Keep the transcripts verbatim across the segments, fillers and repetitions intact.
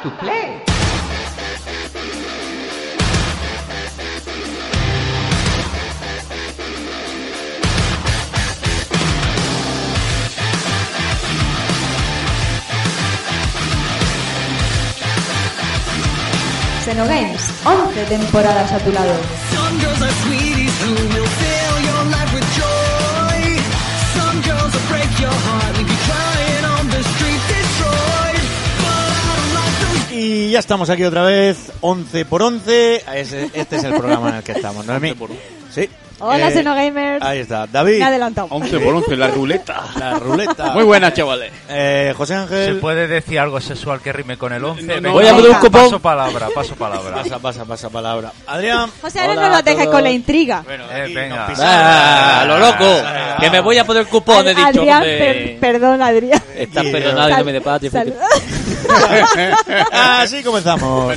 to play. Xenogames, once temporadas a tu lado. Y ya estamos aquí otra vez, once por once. Este es el programa en el que estamos, ¿no es mí? Sí. Hola, eh, Xenogamers. Ahí está, David. Me he adelantado. once por once, la ruleta. La ruleta. Muy buena, chavales. Eh, José Ángel. ¿Se puede decir algo sexual que rime con el once? No, no, Venga, voy a pedir un cupón. Paso palabra, paso palabra. Pasa, pasa, pasa palabra. Adrián. José, ahora Hola no a lo dejes todos. con la intriga. Bueno, Eh, aquí venga. nos pisamos. ¡Ah, lo loco! Ah, Que me voy a poner cupón, he dicho. Adrián, hombre. per- perdón, Adrián. Estás Y- perdonado y no Sal- me de patria. sal- Así comenzamos.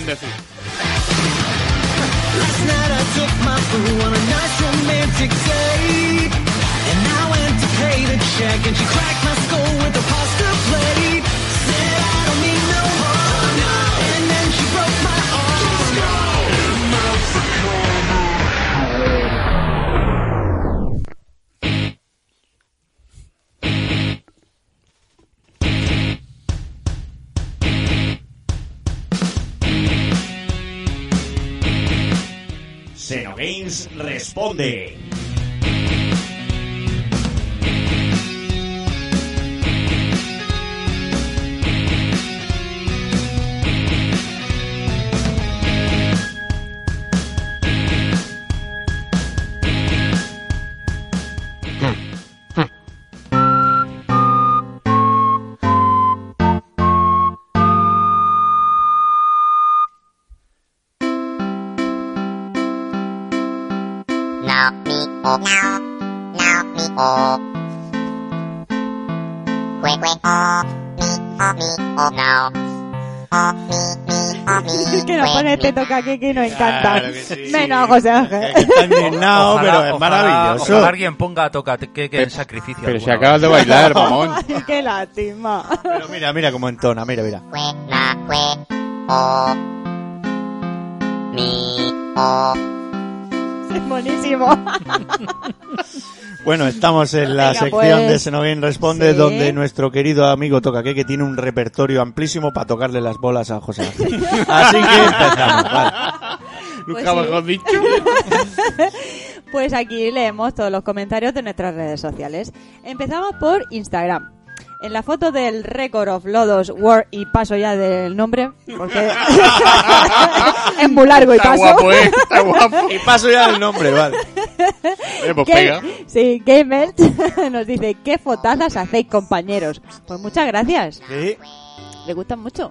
Xenogames responde. Now me oh now now me oh Quick quick oh me oh me oh now oh me me oh me Que nos pone este toca aquí que nos encanta. Claro que sí. Menos a José Ángel. Que está indignado, Ojalá- pero es ojalá- maravilloso. Ojalá alguien ponga toca que, que en sacrificio. Pero si alguna acabas de vez. bailar, mamón. Ay, qué lástima. Pero mira, mira cómo entona, mira, mira. Quick na quick oh me oh Es buenísimo. Bueno, estamos en la Venga, sección pues. de Xenogames Responde, Sí. donde nuestro querido amigo Tocaque, que tiene un repertorio amplísimo para tocarle las bolas a José Ángel. Así que empezamos, vale. Nunca sí. mejor dicho. Pues aquí leemos todos los comentarios de nuestras redes sociales. Empezamos por Instagram. En la foto del Record of Lodos World, y paso ya del nombre, porque es muy largo y Está paso. guapo, ¿eh? Está guapo. Y paso ya el nombre, vale. Eh, pues Game- pega. Sí, Gamers nos dice, ¿qué fotazas hacéis, compañeros? Pues muchas gracias. Sí. Le gustan mucho.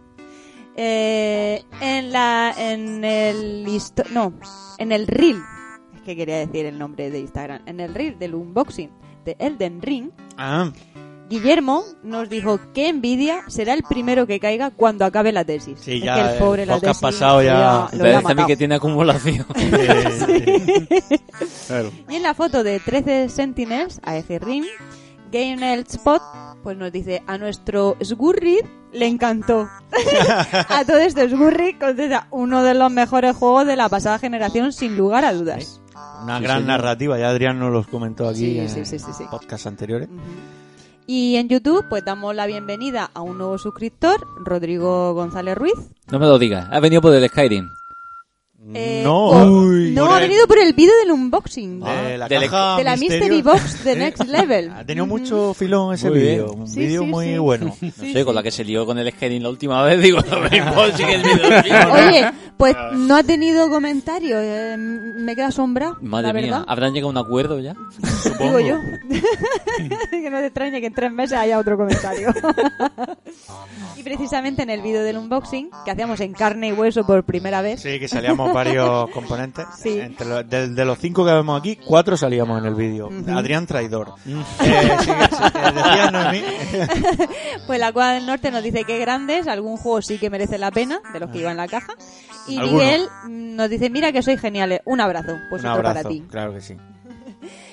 Eh, en la en el histo- no, en el reel, es que quería decir el nombre de Instagram, en el reel del unboxing de Elden Ring, Ah, Guillermo nos dijo que envidia será el primero que caiga cuando acabe la tesis. Sí, Es ya que el pobre el la podcast tesis pasado lo ya- había- lo Me había parece a mí matado. que tiene acumulación. eh, Claro. Y en la foto de trece Sentinels, a decir Ring, Game El Spot, pues nos dice, a nuestro Sgurrid le encantó. A todo esto Sgurrid contesta, uno de los mejores juegos de la pasada generación, sin lugar a dudas. una Sí, gran señor. narrativa, ya Adrián nos los comentó aquí Sí, en sí, sí, sí, sí. podcasts anteriores. Y en YouTube, pues damos la bienvenida a un nuevo suscriptor, Rodrigo González Ruiz. No me lo digas. Ha venido por el Skyrim. Eh, No, por- uy, no, por ha el- venido por el vídeo del unboxing. De la Del- caja de la misterio. Mystery Box de Next Level. Ha tenido mucho filón ese Muy bien. vídeo, un Sí, vídeo sí, muy sí. bueno. No sé, con la que se lió con el Skyrim la última vez, digo, no me importa, sí que el vídeo del tío. Oye, pues no ha tenido comentarios. eh, me queda asombrado. Madre la mía, verdad. ¿habrán llegado a un acuerdo ya? Digo yo. Que no te extrañe que en tres meses haya otro comentario. Y precisamente en el vídeo del unboxing, que hacíamos en carne y hueso por primera vez, Sí, que salíamos varios componentes. Sí. Entre los- de, de los cinco que vemos aquí, cuatro salíamos en el vídeo. Ujú. Adrián Traidor. eh, sí, sí, que decía Noemí. pues la Cuadra del Norte nos dice que grandes, algún juego sí que merece la pena, de los que iba en la caja. Y ¿Alguno? Miguel mm, nos dice, mira que sois geniales, un abrazo, pues Un esto abrazo, para ti. claro que sí.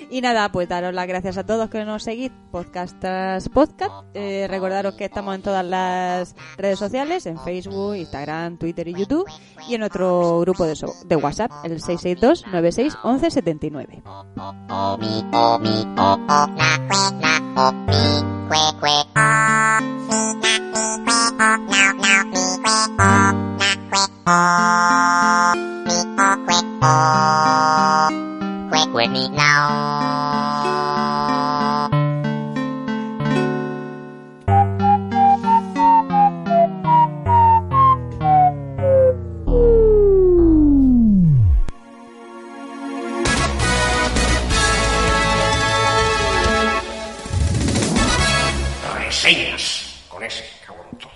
Y nada, pues daros las gracias a todos que nos seguís podcast tras podcast. Eh, recordaros que estamos en todas las redes sociales, en Facebook, Instagram, Twitter y YouTube, y en nuestro grupo de, so- de WhatsApp, el seis seis dos, nueve seis, once setenta y nueve. Omi, omi, o, o, na, cue, na, o, mi, cue, cue, o. Mi, na, mi, cue, o, na, na, mi, cue, o, na, cue, o. Mi, o, cue, o. Cue, cue, mi, now. Reseñas con ese cabrón.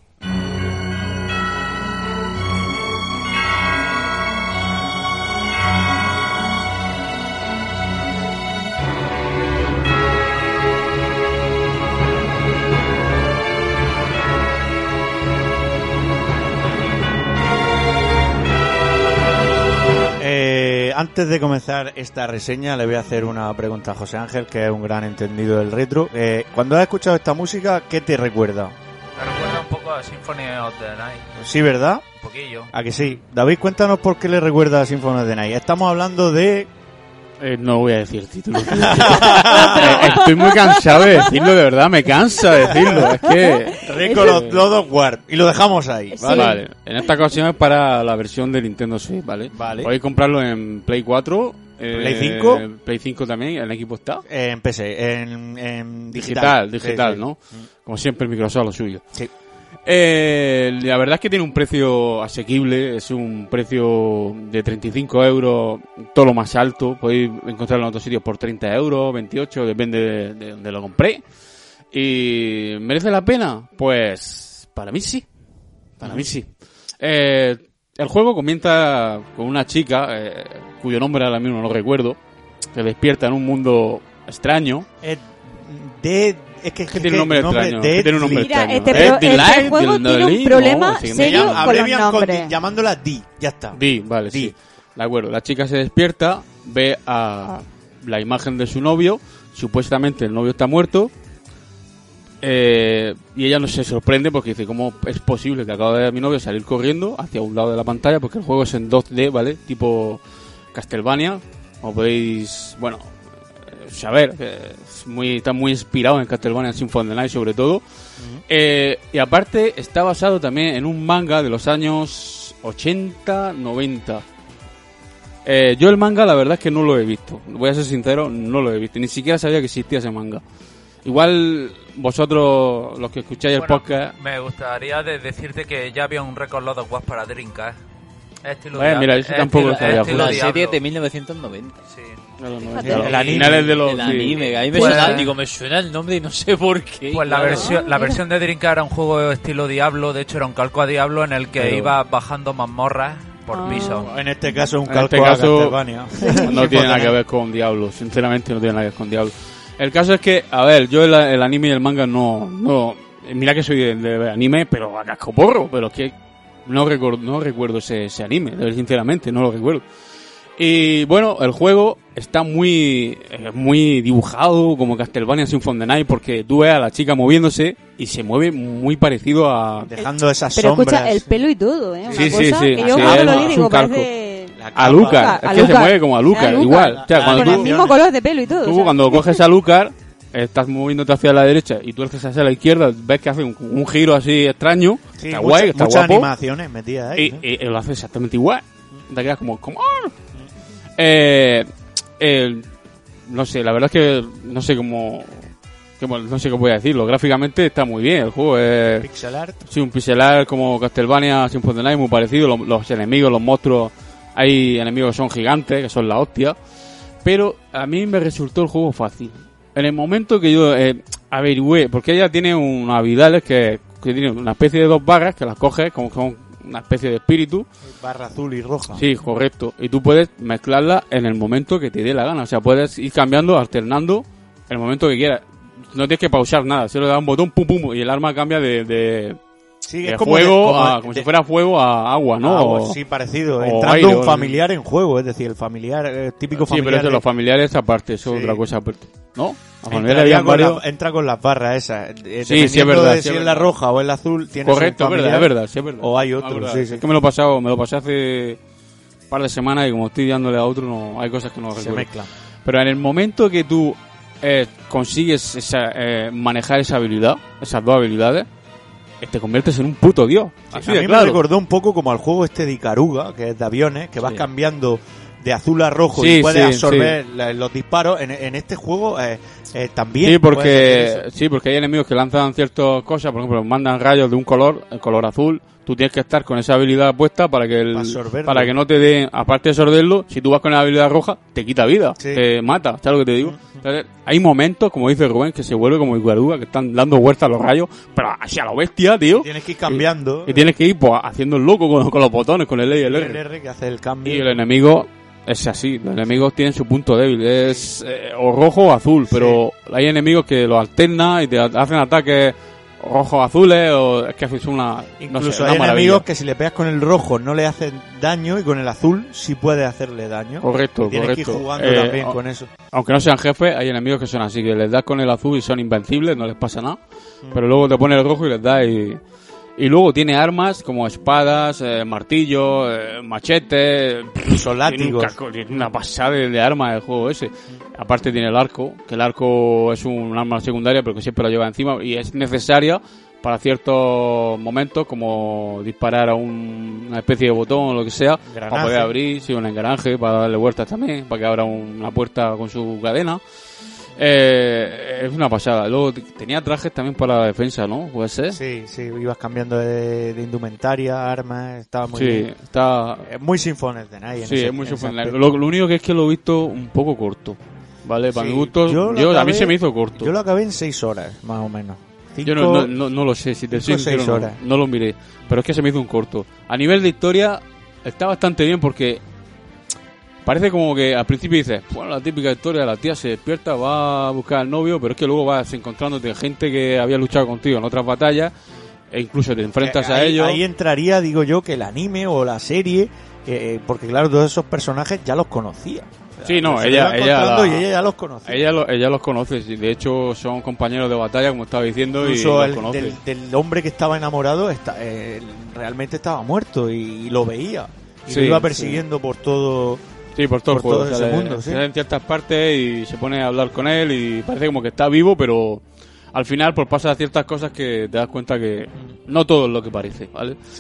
Eh, antes de comenzar esta reseña le voy a hacer una pregunta a José Ángel, que es un gran entendido del retro. Eh, cuando has escuchado esta música, ¿qué te recuerda? Me recuerda un poco a Symphony of the Night. Sí, ¿verdad? Un poquillo. ¿A que sí? David, cuéntanos por qué le recuerda a Symphony of the Night. Estamos hablando de... Eh, no voy a decir el título. Eh, Estoy muy cansado de decirlo, de verdad, me cansa decirlo. Es que... Record of God of War. Y lo dejamos ahí, ¿vale? Vale, en esta ocasión es para la versión de Nintendo Switch, ¿vale? Vale. Podéis comprarlo en Play cuatro, eh, Play cinco. Play cinco también, el equipo está. Eh, en P C, en, en digital. Digital, digital, Sí, sí. ¿no? Como siempre Microsoft lo suyo. Sí. Eh, la verdad es que tiene un precio asequible, es un precio de treinta y cinco euros, todo lo más alto. Podéis encontrarlo en otros sitios por treinta euros, veintiocho, depende de, de donde lo compré. ¿Y merece la pena? Pues para mí sí, para mí sí. Eh, el juego comienza con una chica, eh, cuyo nombre ahora mismo no lo recuerdo, que despierta en un mundo extraño. Eh, de... Es que, Es que tiene un nombre extraño, de- es que tiene un nombre Mira, extraño. este, Eh, pro- este Delight, juego Del- tiene un Delight, problema no, sí, me serio llama- con los abrevian con- nombres. llamándola D, ya está. Di, vale, Di. sí. De acuerdo, la chica se despierta, ve a la imagen de su novio, supuestamente el novio está muerto, eh, y ella no se sorprende porque dice, ¿cómo es posible que acabo de ver a mi novio salir corriendo hacia un lado de la pantalla? Porque el juego es en dos D, ¿vale? Tipo Castlevania, como podéis, bueno, eh, saber, que es muy, está muy inspirado en Castlevania Symphony of the Night sobre todo. Eh, y aparte está basado también en un manga de los años ochenta, noventa. Eh, yo el manga la verdad es que no lo he visto. Voy a ser sincero, no lo he visto. Ni siquiera sabía que existía ese manga. Igual vosotros, los que escucháis Bueno, el podcast... me gustaría de decirte que ya había un Record Lot of War para Dreamcast. Es estilo Bueno, Diablo- mira, eso es tampoco estilo- lo sabía, es estilo La Diablo. serie Diablo. de mil novecientos noventa. Sí. El anime. Finales de los... El sí. anime, que a mí me Pues- suena, digo, me suena el nombre y no sé por qué. Pues la claro. versión, la versión de Dreamcast era un juego estilo Diablo, de hecho era un calco a Diablo en el que Pero- iba bajando mazmorras por Ah. piso. En este caso, un En calco este a caso- Castlevania. No tiene nada que ver con Diablo, sinceramente no tiene nada que ver con Diablo. El caso es que, a ver, yo el, el anime y el manga no, no, mira que soy de, de anime, pero a cascoporro, pero es que no recuerdo, no recuerdo ese, ese anime, sinceramente, no lo recuerdo. Y bueno, el juego está muy, eh, muy dibujado como Castlevania Symphony of the Night, porque tú ves a la chica moviéndose y se mueve muy parecido a, Dejando esas Pero sombras. escucha, el pelo y todo, ¿eh? Una Sí, sí, cosa sí, que yo sí, cuando es- lo vi es digo, un calco. parece... La a capa. Lucar, A es que se Lucar. mueve como a Lucar, A Lucar. igual. O sea, Ah, cuando Con tú, el mismo color de pelo y todo. Tú o sea. cuando coges a Lucar, estás moviéndote hacia la derecha y tú haces hacia la izquierda, ves que hace un, un giro así extraño, Sí, está mucha- guay, está muchas guapo, animaciones metidas ahí. y, ¿eh? y- y lo hace exactamente igual. Te quedas como, como ¡ah! eh, eh, no sé, la verdad es que no sé cómo, cómo- no sé cómo voy a decirlo. Gráficamente está muy bien el juego, es Pixel art. sí, un pixel art como Castlevania Symphony of the Night, muy parecido. Los, los enemigos, los monstruos, hay enemigos que son gigantes, que son la hostia. Pero a mí me resultó el juego fácil. En el momento que yo eh, averigüé, porque ella tiene unas habilidades que, que tiene una especie de dos barras que las coges como son una especie de espíritu. Barra azul y roja. Sí, correcto. Y tú puedes mezclarla en el momento que te dé la gana. O sea, puedes ir cambiando, alternando en el momento que quieras. No tienes que pausar nada. Solo le das un botón, pum, pum, y el arma cambia de, de, Sí, de es como fuego, de- como a- de- como de- si fuera fuego a agua, ¿no? Agua, O- sí, parecido. o Entrando aire, un o- familiar en juego, es decir, el familiar, eh, típico Sí, familiar. pero eso, de- los familiares aparte, eso es Sí. otra cosa aparte. ¿No? Los familiares entraría habían con la- varios... entra con las barras esas. Eh, Sí, sí, es dependiendo verdad, de sí, si es es la verdad. roja o el azul, tiene Correcto, es verdad, es verdad, sí, es verdad. O hay Ah, otro, verdad. sí, sí. Es que me lo he pasado, me lo pasé hace un par de semanas y como estoy dándole a otro, no hay cosas que no Se recuerdo. mezclan. Pero en el momento que tú eh, consigues esa, eh, manejar esa habilidad, esas dos habilidades, eh, te conviertes en un puto dios. Así a de mí claro. me recordó un poco como al juego este de Ikaruga, que es de aviones, que vas Sí. cambiando de azul a rojo Sí, y puedes sí, absorber la- los disparos. En, en este juego eh, eh, también. Sí, puedes porque hacer eso. sí, porque hay enemigos que lanzan ciertas cosas, por ejemplo, mandan rayos de un color, el color azul. Tú tienes que estar con esa habilidad puesta para que el, Para absorberlo. para que no te dé, aparte de absorberlo, si tú vas con la habilidad roja, te quita vida, Sí. te mata, ¿sabes lo que te digo? Entonces, hay momentos, como dice Rubén, que se vuelve como Iguaruga, que están dando vueltas a los rayos, pero así a lo bestia, tío. Tienes que ir cambiando. Y tienes que ir pues, haciendo el loco con, con los botones, con el L y el el R. R que hace el cambio. Y el enemigo es así, los enemigos tienen su punto débil, es eh, o rojo o azul, pero hay enemigos que lo alternan y te hacen ataques rojos azules, o es que es una, Incluso no sé, una hay maravilla. enemigos que si le pegas con el rojo no le hacen daño y con el azul sí puede hacerle daño. Correcto, Y tienes que correcto. ir jugando Eh, también o- con eso. Aunque no sean jefes, hay enemigos que son así, que les das con el azul y son invencibles, no les pasa nada, Mm. pero luego te pone el rojo y les das y... Y luego tiene armas como espadas, eh, martillos, eh, machetes, Incluso tiene, un látigos. caco- tiene una pasada de, de armas el juego ese. Aparte tiene el arco, que el arco es un arma secundaria pero que siempre lo lleva encima y es necesaria para ciertos momentos como disparar a un- una especie de botón o lo que sea, Engranaje. para poder abrir, sí, un engranaje, para darle vueltas también, para que abra un- una puerta con su cadena. Eh, es una pasada. Luego t- tenía trajes también para la defensa, ¿no? ¿Puede ser? Sí, sí, ibas cambiando de, de indumentaria, armas, estaba muy Sí, bien. está... Es muy Sinfones de Night. en Sí, ese- es muy en ese sorprendente. aspecto. Lo, lo único que es que lo he visto un poco corto, ¿vale? Para Sí, mi gusto, yo yo, lo a mí acabé- se me hizo corto. Yo lo acabé en seis horas, más o menos. Yo no, Cinco- no, no, no lo sé, si te soy cinco o seis sincero, no, horas. no lo miré. Pero es que se me hizo un corto. A nivel de historia, está bastante bien porque parece como que al principio dices, bueno, la típica historia, la tía se despierta, va a buscar al novio, pero es que luego vas encontrándote gente que había luchado contigo en otras batallas e incluso te enfrentas Eh, a ahí, ellos. Ahí entraría, digo yo, que el anime o la serie, eh, porque claro, todos esos personajes ya los conocía. O sea, Sí, no, se ella- iba ella encontrando la- y ella ya los conocía. Ella, lo- ella los conoce, sí, de hecho son compañeros de batalla, como estaba diciendo, y Incluso los el, conoce. del, del hombre que estaba enamorado está, eh, realmente estaba muerto y, y lo veía. Y Sí, lo iba sí. persiguiendo por todo. Sí, por todo por el juego. todo ese sale- mundo, sí. sale en ciertas partes y se pone a hablar con él y parece como que está vivo, pero al final pues pasa ciertas cosas que te das cuenta que no todo es lo que parece, ¿vale? Sí.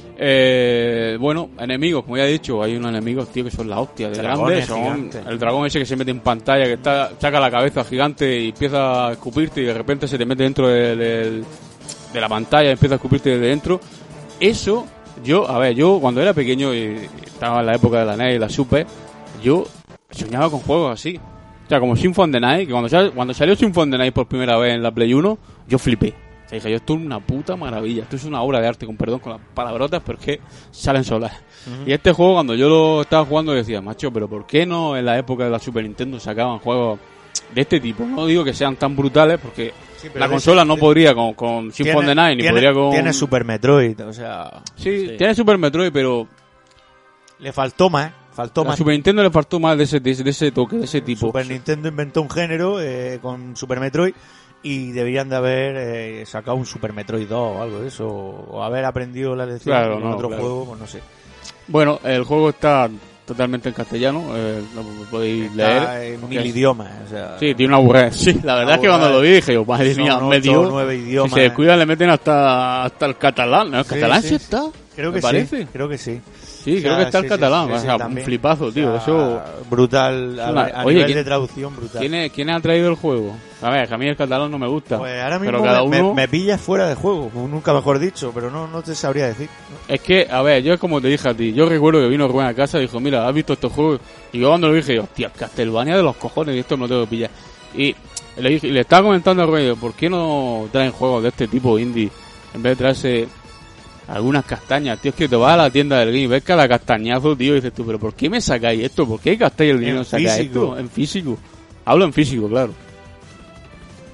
Eh, bueno, enemigos, como ya he dicho, hay unos enemigos, tío, que son la hostia de Dragones grandes. Son gigantes. el dragón ese que se mete en pantalla, que está saca la cabeza gigante y empieza a escupirte y de repente se te mete dentro del- del- de la pantalla y empieza a escupirte desde dentro. Eso, yo, a ver, yo cuando era pequeño y estaba en la época de la N E S y la Super, yo soñaba con juegos así. O sea, como Symphony of the Night, que cuando, sal- cuando salió Symphony of the Night por primera vez en la Play uno, yo flipé. O sea, dije, yo, esto es una puta maravilla, esto es una obra de arte, con perdón con las palabrotas, pero es que salen solas. Y este juego, cuando yo lo estaba jugando, decía, macho, pero ¿por qué no en la época de la Super Nintendo sacaban juegos de este tipo? No digo que sean tan brutales, porque Sí, pero la de consola ese- no de- podría con, con Symphony of the Night, ni tiene- podría con... tiene Super Metroid, o sea, Sí, Sí. tiene Super Metroid, pero le faltó más, faltó a más. Super Nintendo le faltó más de ese, de ese, de ese toque, de ese tipo. Super Nintendo inventó un género eh, con Super Metroid y deberían de haber eh, sacado un Super Metroid dos o algo de eso, o haber aprendido la lección Claro, en no, otro claro. juego, pues no sé. Bueno, el juego está totalmente en castellano, eh, lo podéis leer. Está en porque mil es- idiomas, o sea, Sí, tiene una burrada. Sí, la verdad es que cuando lo vi dije, yo, madre son mía, ocho medio. o nueve idiomas. Si se descuidan le meten hasta, hasta el catalán. ¿No? ¿El Sí, catalán sí, sí sí. está? creo ¿Me que parece? sí, creo que sí. Sí, O creo sea, que está el sí, catalán. sí, o sí, sea, un también. flipazo, tío. O sea, Eso. brutal, a, una- a Oye, nivel ¿quién- de traducción brutal. ¿Quién, es- ¿Quién ha traído el juego? A ver, que a mí el catalán no me gusta. Pues ahora pero mismo cada me, uno. me, me pillas fuera de juego, nunca mejor dicho, pero no, no te sabría decir. Es que, a ver, yo es como te dije a ti. Yo recuerdo que vino Rubén a casa y dijo, mira, ¿has visto estos juegos? Y yo cuando lo dije, yo, hostia, Castlevania de los cojones, y esto me lo tengo que pillar. Y le dije, y le estaba comentando a Rubén, digo, ¿por qué no traen juegos de este tipo indie? En vez de traerse algunas castañas, tío, es que te vas a la tienda del game y ves cada castañazo, tío, y dices tú, pero ¿por qué me sacáis esto? ¿Por qué gastáis el dinero en En sacar físico. esto? En físico. Hablo en físico, claro.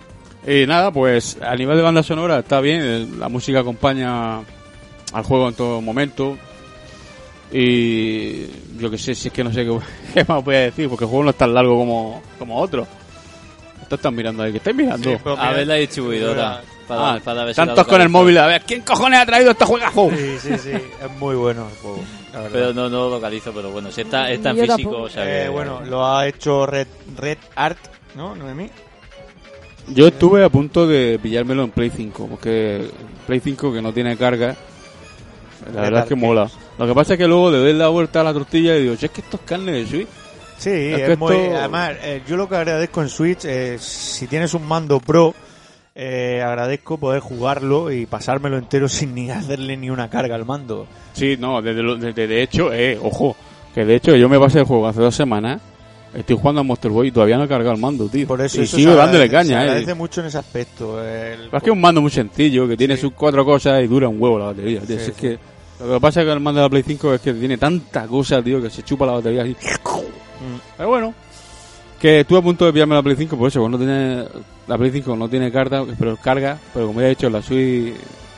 Y nada, pues a nivel de banda sonora está bien, el- la música acompaña al juego en todo momento. Y yo que sé, si es que no sé qué, qué más voy a decir, porque el juego no es tan largo como, como otro. Esto están mirando ahí, ¿qué estáis mirando? Sí, pero A mira- ver la distribuidora. Para, Ah, para ver si tantos la con el localizo. móvil, a ver, ¿quién cojones ha traído este juegazo? Sí, sí, sí, es muy bueno el juego, la verdad. Pero no, no lo localizo, pero bueno, si está, está en Yo físico, tampoco. o sea que... Eh, bueno, lo ha hecho Red, Red Art, ¿no, Noemí? Yo estuve a punto de pillármelo en Play cinco, porque Play cinco que no tiene carga, la verdad es que mola. Lo que pasa es que luego le doy la vuelta a la tortilla y digo, si es que esto es carne de Switch. Sí, Es es, que muy... esto- Además, eh, yo lo que agradezco en Switch, eh, si tienes un mando Pro, eh, agradezco poder jugarlo y pasármelo entero sin ni hacerle ni una carga al mando. Sí, no, desde lo- desde- de hecho, eh, ojo, que de hecho yo me pasé el juego hace dos semanas, estoy jugando a Monster Boy y todavía no he cargado el mando, tío. Por eso, y eso sigo se dándole agradece- se caña, agradece eh. mucho en ese aspecto. El... Es que es un mando muy sencillo, que tiene Sí. sus cuatro cosas y dura un huevo la batería, tío. Sí, Si es sí. que lo que pasa es que el mando de la Play cinco es que tiene tanta cosa, tío, que se chupa la batería así. Mm. Pero bueno, que estuve a punto de pillarme la Play cinco, por eso, pues no tiene, la Play cinco no tiene carga, pero carga, pero como ya he dicho, la Switch,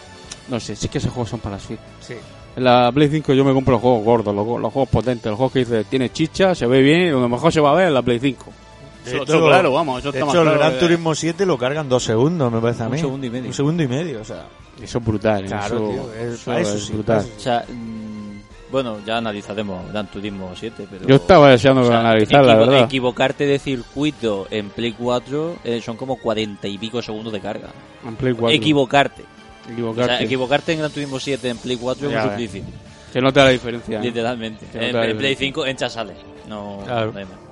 no sé, si es que esos juegos son para la Switch. Sí. En la Play cinco yo me compro los juegos gordos, los, los juegos potentes, los juegos que dice, tiene chicha, se ve bien, y lo mejor se va a ver en la Play cinco. De Eso, hecho, eso claro, vamos, eso De está hecho, más el claro Gran que- Turismo siete lo cargan dos segundos, me parece a Un mí. segundo y medio. Un segundo y medio, o sea. Eso es brutal, ¿eh? Claro, eso, tío, es- eso para eso es sí, brutal. para eso O sea, mm, bueno, ya analizaremos Gran Turismo siete, pero... Yo estaba deseando o sea, analizar, la equivo- verdad. Equivocarte de circuito en Play cuatro eh, son como cuarenta y pico segundos de carga. En Play cuatro. Equivocarte. Equivocarte. O sea, equivocarte en Gran Turismo siete en Play cuatro Ya es muy ves. difícil. Se nota la diferencia. ¿eh? Literalmente. Que no En, te da en Play diferencia. cinco encha sale. No, Claro. no hay más.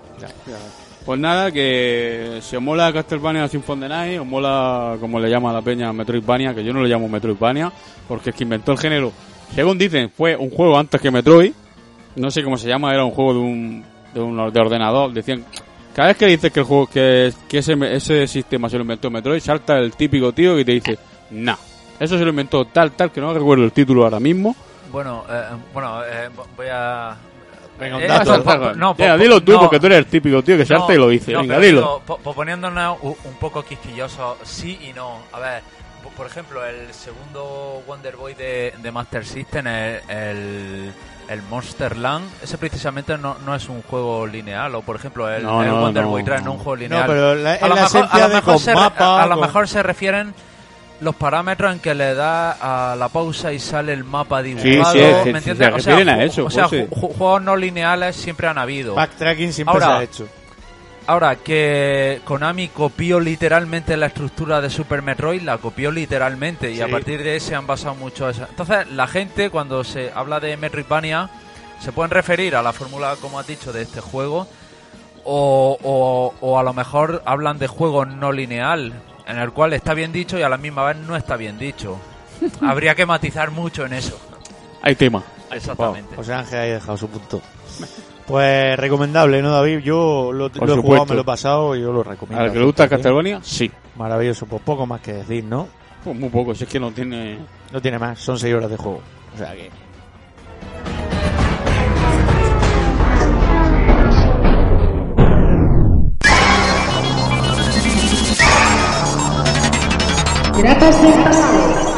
Pues nada, que si os mola Castlevania Symphony of the Night, os mola, como le llama a la peña, Metroidvania, que yo no le llamo Metroidvania, porque es que inventó el género. Según dicen, fue un juego antes que Metroid. No sé cómo se llama, era un juego de un, de un de ordenador. Decían, cada vez que dices que el juego, que, que ese, ese sistema se lo inventó Metroid, salta el típico tío que te dice, no, eso se lo inventó tal, tal, que no recuerdo el título ahora mismo. Bueno, eh, bueno eh, voy a... Venga, un Eh, dato. po- po- no, po- Venga, po- dilo tú, no, porque tú eres el típico tío que no, salta y lo dice. no, Venga, pero dilo. digo, po- po- poniéndonos un, un poco quisquilloso, sí y no. A ver, po- por ejemplo, el segundo Wonder Boy de, de Master System, el, el, el Monster Land, ese precisamente no, no es un juego lineal. O por ejemplo, el, No, el no, Wonder no. Boy tres no es un juego lineal. No, pero la, es a lo la mejor, a esencia lo de mejor con se, re- mapa. a lo con- mejor se refieren los parámetros en que le da a la pausa y sale el mapa dibujado. sí, se- ¿me se entiendes? O sea, refieren a ju- eso, O sea, José. ju- ju- juegos no lineales siempre han habido. Backtracking siempre Ahora- se ha hecho. Ahora, que Konami copió literalmente la estructura de Super Metroid, la copió literalmente y Sí. a partir de ahí se han basado mucho eso. Entonces, la gente cuando se habla de Metroidvania se pueden referir a la fórmula, como has dicho, de este juego o, o, o a lo mejor hablan de juego no lineal, en el cual está bien dicho y a la misma vez no está bien dicho. Habría que matizar mucho en eso. Hay tema. Exactamente. José Ángel ha dejado su punto. Pues recomendable, ¿no, David? Yo lo, Por lo he jugado, supuesto. me lo he pasado y yo lo recomiendo. Al que le gusta Bastante. Castlevania, sí. Maravilloso, pues poco más que decir, ¿no? Pues muy poco, si es que no tiene... No tiene más, son seis horas de juego. O sea que... Grapas del pasado.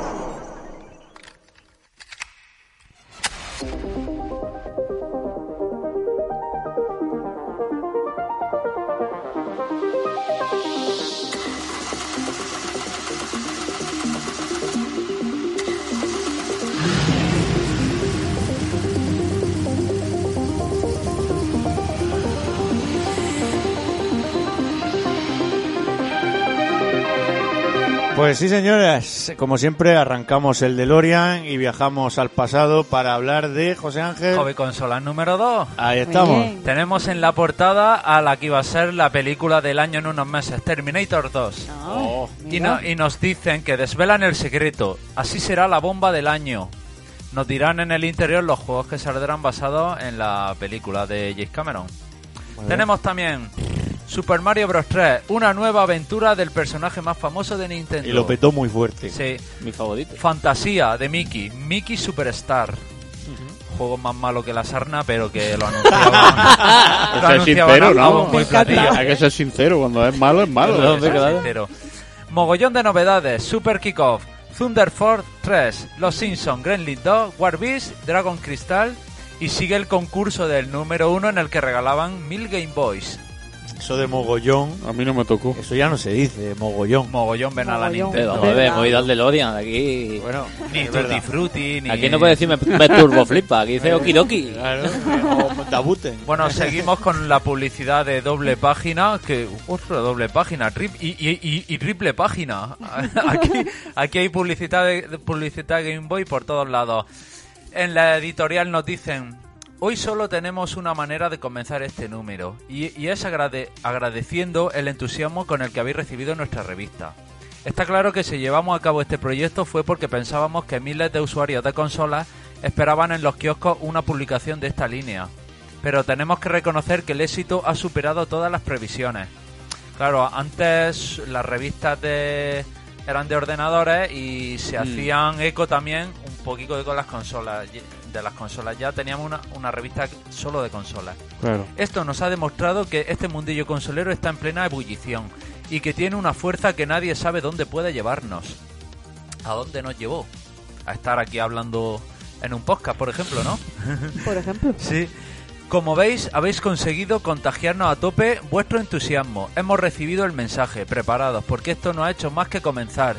Pues sí, señores, como siempre arrancamos el DeLorean y viajamos al pasado para hablar de José Ángel. Hobby Consolas número dos. Ahí estamos. Muy bien. Tenemos en la portada a la que iba a ser la película del año en unos meses, Terminator dos. Oh, Y, mira. no- y nos dicen que desvelan el secreto. Así será la bomba del año. Nos dirán en el interior los juegos que saldrán basados en la película de James Cameron. Tenemos también Super Mario Bros. tres, una nueva aventura del personaje más famoso de Nintendo. Y lo petó muy fuerte. Sí. Mi favorito. Fantasía de Mickey, Mickey Superstar. Juego más malo que la sarna, pero que lo anunciaban. lo Ser anunciaban sincero, a- a ¿no? bombo y Me encanta. platillo. Hay que ser sincero, cuando es malo, es malo. Perdón, ¿eh? venga, dale. Sincero. Mogollón de novedades, Super Kickoff, Thunder Force tres, Los Simpsons, Gremlins dos, War Beast, Dragon Crystal y sigue el concurso del número uno en el que regalaban mil Game Boys. Eso de mogollón, A mí no me tocó. eso ya no se dice, mogollón. Mogollón ven a la Mogollón. Nintendo. Pero, Verdad. joder, hemos ido al DeLorean aquí. Bueno, Ni es Tutti verdad. Frutti, ni... Aquí no puede decir me, me turbo flipa, aquí dice Okidoki. Claro, o Dabuten. Bueno, seguimos con la publicidad de doble página, que otra doble página, trip, y, y, y, y triple página. Aquí, aquí hay publicidad de, de publicidad Game Boy por todos lados. En la editorial nos dicen: hoy solo tenemos una manera de comenzar este número, y, y es agrade, agradeciendo el entusiasmo con el que habéis recibido nuestra revista. Está claro que si llevamos a cabo este proyecto fue porque pensábamos que miles de usuarios de consolas esperaban en los kioscos una publicación de esta línea. Pero tenemos que reconocer que el éxito ha superado todas las previsiones. Claro, antes las revistas de eran de ordenadores y se Mm. hacían eco también un poquito de con las consolas, de las consolas. Ya teníamos una, una revista solo de consolas. Claro. Esto nos ha demostrado que este mundillo consolero está en plena ebullición y que tiene una fuerza que nadie sabe dónde puede llevarnos. ¿A dónde nos llevó? A estar aquí hablando en un podcast, por ejemplo, ¿no? Por ejemplo. Sí. Como veis, habéis conseguido contagiarnos a tope vuestro entusiasmo. Hemos recibido el mensaje, preparados, porque esto no ha hecho más que comenzar.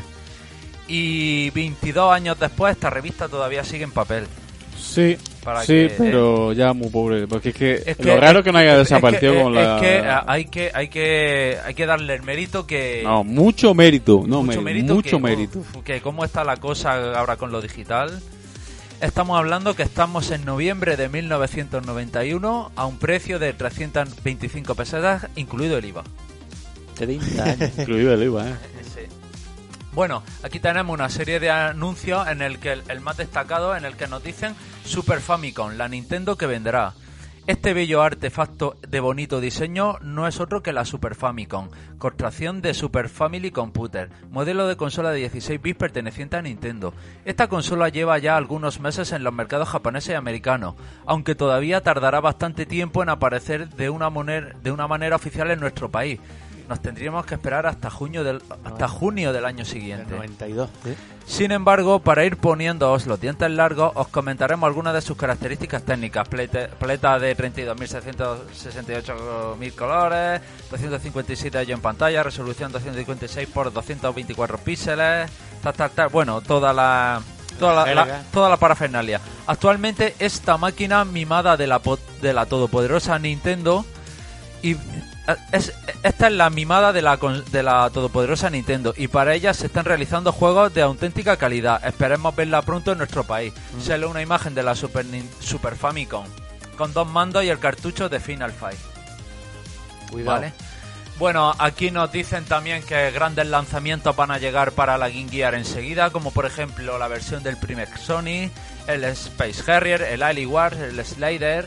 Y veintidós años después, esta revista todavía sigue en papel. Sí, Para sí, que- pero ya muy pobre. Porque es que, Es que- lo raro es que no haya es desaparecido que- con es la... que eh, hay que hay que hay que darle el mérito que No, mucho mérito. No, mucho me- mérito mucho que, mérito. uf, que cómo está la cosa ahora con lo digital. Estamos hablando que estamos en noviembre de mil novecientos noventa y uno a un precio de trescientas veinticinco pesetas, incluido el I V A. treinta años. Incluido el I V A, ¿eh? Sí. Bueno, aquí tenemos una serie de anuncios en el que el, el más destacado, en el que nos dicen Super Famicom, la Nintendo que vendrá. Este bello artefacto de bonito diseño no es otro que la Super Famicom, contracción de Super Family Computer, modelo de consola de dieciséis bits perteneciente a Nintendo. Esta consola lleva ya algunos meses en los mercados japoneses y americanos, aunque todavía tardará bastante tiempo en aparecer de una, moner- de una manera oficial en nuestro país. Nos tendríamos que esperar hasta junio del, hasta junio del año El siguiente. noventa y dos. ¿sí? Sin embargo, para ir poniéndoos los dientes largos, os comentaremos algunas de sus características técnicas. Plete- Paleta de treinta y dos mil seiscientos sesenta y ocho mil colores, doscientos cincuenta y siete ellos en pantalla, resolución doscientos cincuenta y seis por doscientos veinticuatro píxeles, tal, tal, tal. Bueno, toda la... Toda la, la- toda la parafernalia. Actualmente esta máquina mimada de la, po- de la todopoderosa Nintendo y es, esta es la mimada de la, con- de la todopoderosa Nintendo y para ella se están realizando juegos de auténtica calidad. Esperemos verla pronto en nuestro país. Mm. Sale una imagen de la Super, Nin- Super Famicom con dos mandos y el cartucho de Final Fight. Cuidado. ¿Vale? Bueno, aquí nos dicen también que grandes lanzamientos van a llegar para la Game Gear enseguida, como por ejemplo la versión del primer Sony, el Space Harrier, el Alienware, el Slider.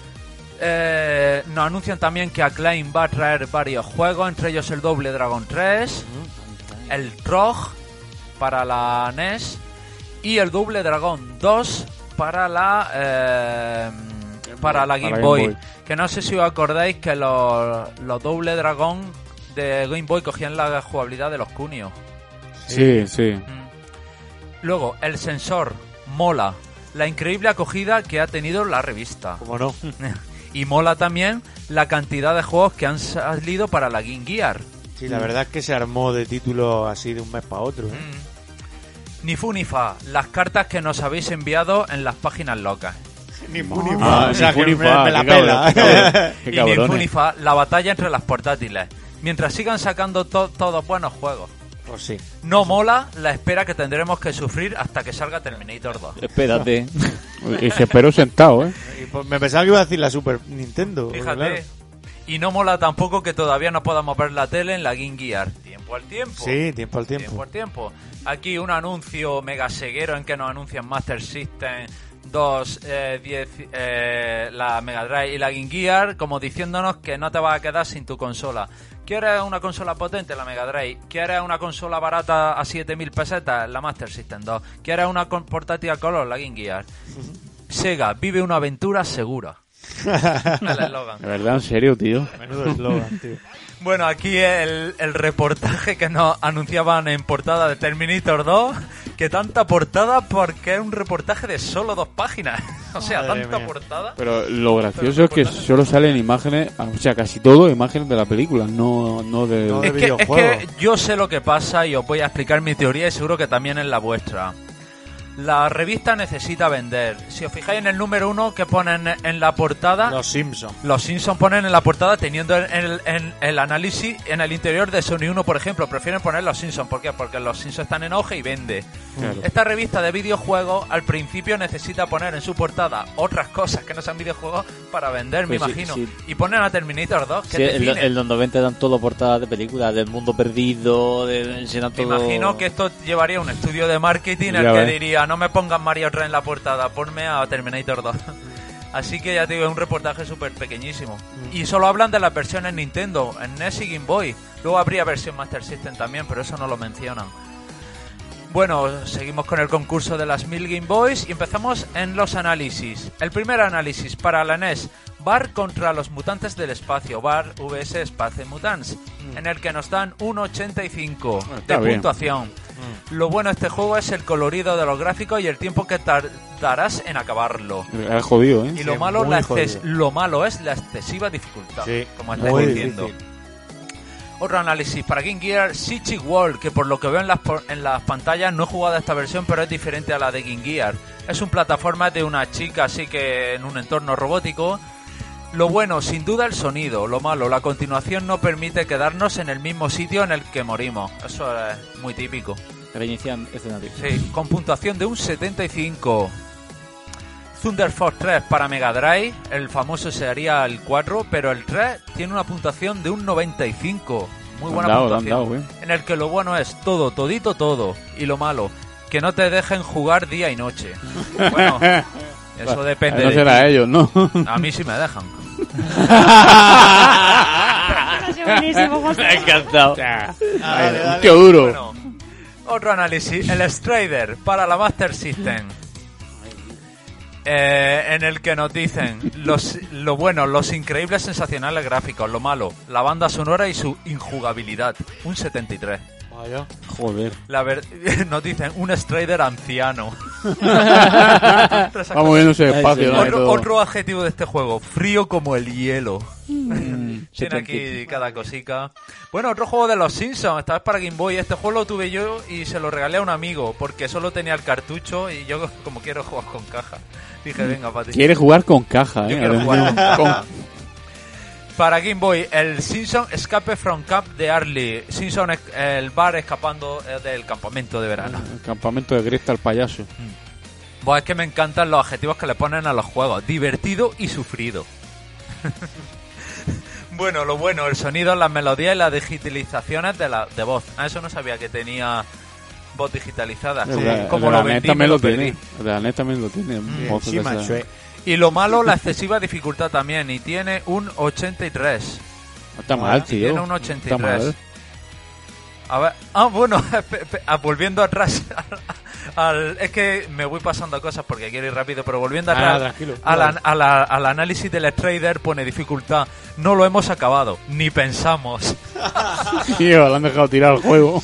Eh, nos anuncian también que Acclaim va a traer varios juegos, entre ellos el Double Dragon tres, el Rogue para la N E S y el Double Dragon dos para la eh, para la Game Para Boy. Game Boy. Que no sé si os acordáis que los, los Double Dragon de Game Boy cogían la jugabilidad de los Kunio. Sí, sí. Mm. Luego, el sensor mola. La increíble acogida que ha tenido la revista. ¿Cómo no? Y mola también la cantidad de juegos que han salido para la Game Gear. Sí, la verdad es que se armó de títulos así de un mes para otro. ¿eh? Mm. Ni fu ni fa, las cartas que nos habéis enviado en las páginas locas. Ni fu ni Ah, fa, o sea, ni fu que ni me, fa, me la qué cabrón, pela. qué cabrón. Qué Y ni cabrones. fu ni fa, la batalla entre las portátiles. Mientras sigan sacando to- todos buenos juegos. Pues sí. No mola la espera que tendremos que sufrir hasta que salga Terminator dos. Espérate. Y se esperó sentado, ¿eh? Y pues me pensaba que iba a decir la Super Nintendo. porque Fíjate. claro. Y no mola tampoco que todavía no podamos ver la tele en la Game Gear. Tiempo al tiempo. Sí, tiempo al tiempo. Tiempo al tiempo. Aquí un anuncio mega seguero en que nos anuncian Master System dos, eh, diez, eh, la Mega Drive y la Game Gear, como diciéndonos que no te vas a quedar sin tu consola. ¿Quieres una consola potente? La Mega Drive. ¿Quieres una consola barata a siete mil pesetas? La Master System dos. ¿Quieres una con- portátil a color? La Game Gear. Sega, vive una aventura segura. El eslogan. De verdad, en serio, tío. Menudo eslogan, tío. Bueno, aquí el, el reportaje que nos anunciaban en portada de Terminator dos, que tanta portada porque es un reportaje de solo dos páginas. O sea, Madre tanta mía. portada. Pero lo gracioso es que solo salen imágenes, o sea, casi todo imágenes de la película, no, no de... No. Es que, es videojuego. que yo sé lo que pasa y os voy a explicar mi teoría y seguro que también es la vuestra. La revista necesita vender. Si os fijáis en el número uno que ponen en la portada... Los Simpsons. Los Simpsons ponen en la portada teniendo en el, en el análisis en el interior de Sony uno, por ejemplo. Prefieren poner los Simpsons. ¿Por qué? Porque los Simpsons están en auge y vende. Claro. Esta revista de videojuegos al principio necesita poner en su portada otras cosas que no sean videojuegos para vender, me Pues sí, imagino. sí. Y ponen a Terminator dos, que Sí, es de en, lo- cine. en los noventa dan todo portadas de películas, del mundo perdido, de enseñan Me todo... imagino que esto llevaría un estudio de marketing Ya el que ves. diría, no me pongan Mario tres en la portada, ponme a Terminator dos. Así que ya te digo, es un reportaje súper pequeñísimo. Y solo hablan de las versiones Nintendo, en N E S y Game Boy. Luego habría versión Master System también, pero eso no lo mencionan. Bueno, seguimos con el concurso de las mil Game Boys y empezamos en los análisis. El primer análisis para la N E S, Bar contra los mutantes del espacio, Bar vs Space Mutants, en el que nos dan un ochenta y cinco de está bien. puntuación. Lo bueno de este juego es el colorido de los gráficos y el tiempo que tardarás en acabarlo. Es jodido, ¿eh? Y lo Sí, malo, muy la jodido. exces- lo malo es la excesiva dificultad, Sí, como estáis muy diciendo. difícil. Otro análisis para Game Gear, Siege World, que por lo que veo en las, por- en las pantallas no he jugado a esta versión, pero es diferente a la de Game Gear. Es un plataforma de una chica así que en un entorno robótico. Lo bueno, sin duda, el sonido. Lo malo, la continuación no permite quedarnos en el mismo sitio en el que morimos. Eso es muy típico. Reinician escenario. Sí, con puntuación de un setenta y cinco. Thunder Force tres para Mega Drive, el famoso sería el cuatro, pero el tres tiene una puntuación de un noventa y cinco. Muy buena Le han dado, le han puntuación. dado, ¿eh? En el que lo bueno es todo, todito, todo. Y lo malo, que no te dejen jugar día y noche. Bueno, eso depende No de será ti. ellos, ¿no? A mí sí me dejan. Ha sido buenísimo, José. Me ha encantado. Dale, dale. Un tío duro. Bueno, otro análisis, el Strider para la Master System. Eh, en el que nos dicen los, lo bueno, los increíbles sensacionales gráficos, lo malo, la banda sonora y su injugabilidad, un setenta y tres. Vaya. Joder. La ver- nos dicen un Strider anciano. Vamos viendo ese espacio, ¿no? Y otro, todo. otro adjetivo de este juego, frío como el hielo. Tiene setenta. aquí cada cosica. Bueno, otro juego de los Simpsons, esta vez para Game Boy. Este juego lo tuve yo y se lo regalé a un amigo porque solo tenía el cartucho y yo, como quiero jugar con caja, dije, venga, Pati. Quiere jugar con caja, ¿eh? Yo quiero jugar con Con- caja. Para Game Boy, el Simpson Escape from Camp de Arlie. Simpson, es- el bar escapando eh, del campamento de verano. El campamento de Gresta el payaso. Pues es que me encantan los adjetivos que le ponen a los juegos. Divertido y sufrido. Bueno, lo bueno, el sonido, las melodías y las digitalizaciones de la de voz. A eso no sabía que tenía voz digitalizada. El Como, de- como el de lo la net vendí, me también lo lo perdí. tiene. El de la net también lo tiene. voces de Encima, esa- Shue. Y lo malo, la excesiva dificultad también. Y tiene un ochenta y tres. No está mal, tío. Tiene un ochenta y Está tres. mal. A ver, ah, bueno, pe- pe- ah, volviendo atrás, al, es que me voy pasando cosas porque quiero ir rápido, pero volviendo Ah, atrás tranquilo. al, an- a la- al análisis del Trader pone dificultad, no lo hemos acabado, ni pensamos. Tío, le han dejado tirar el juego.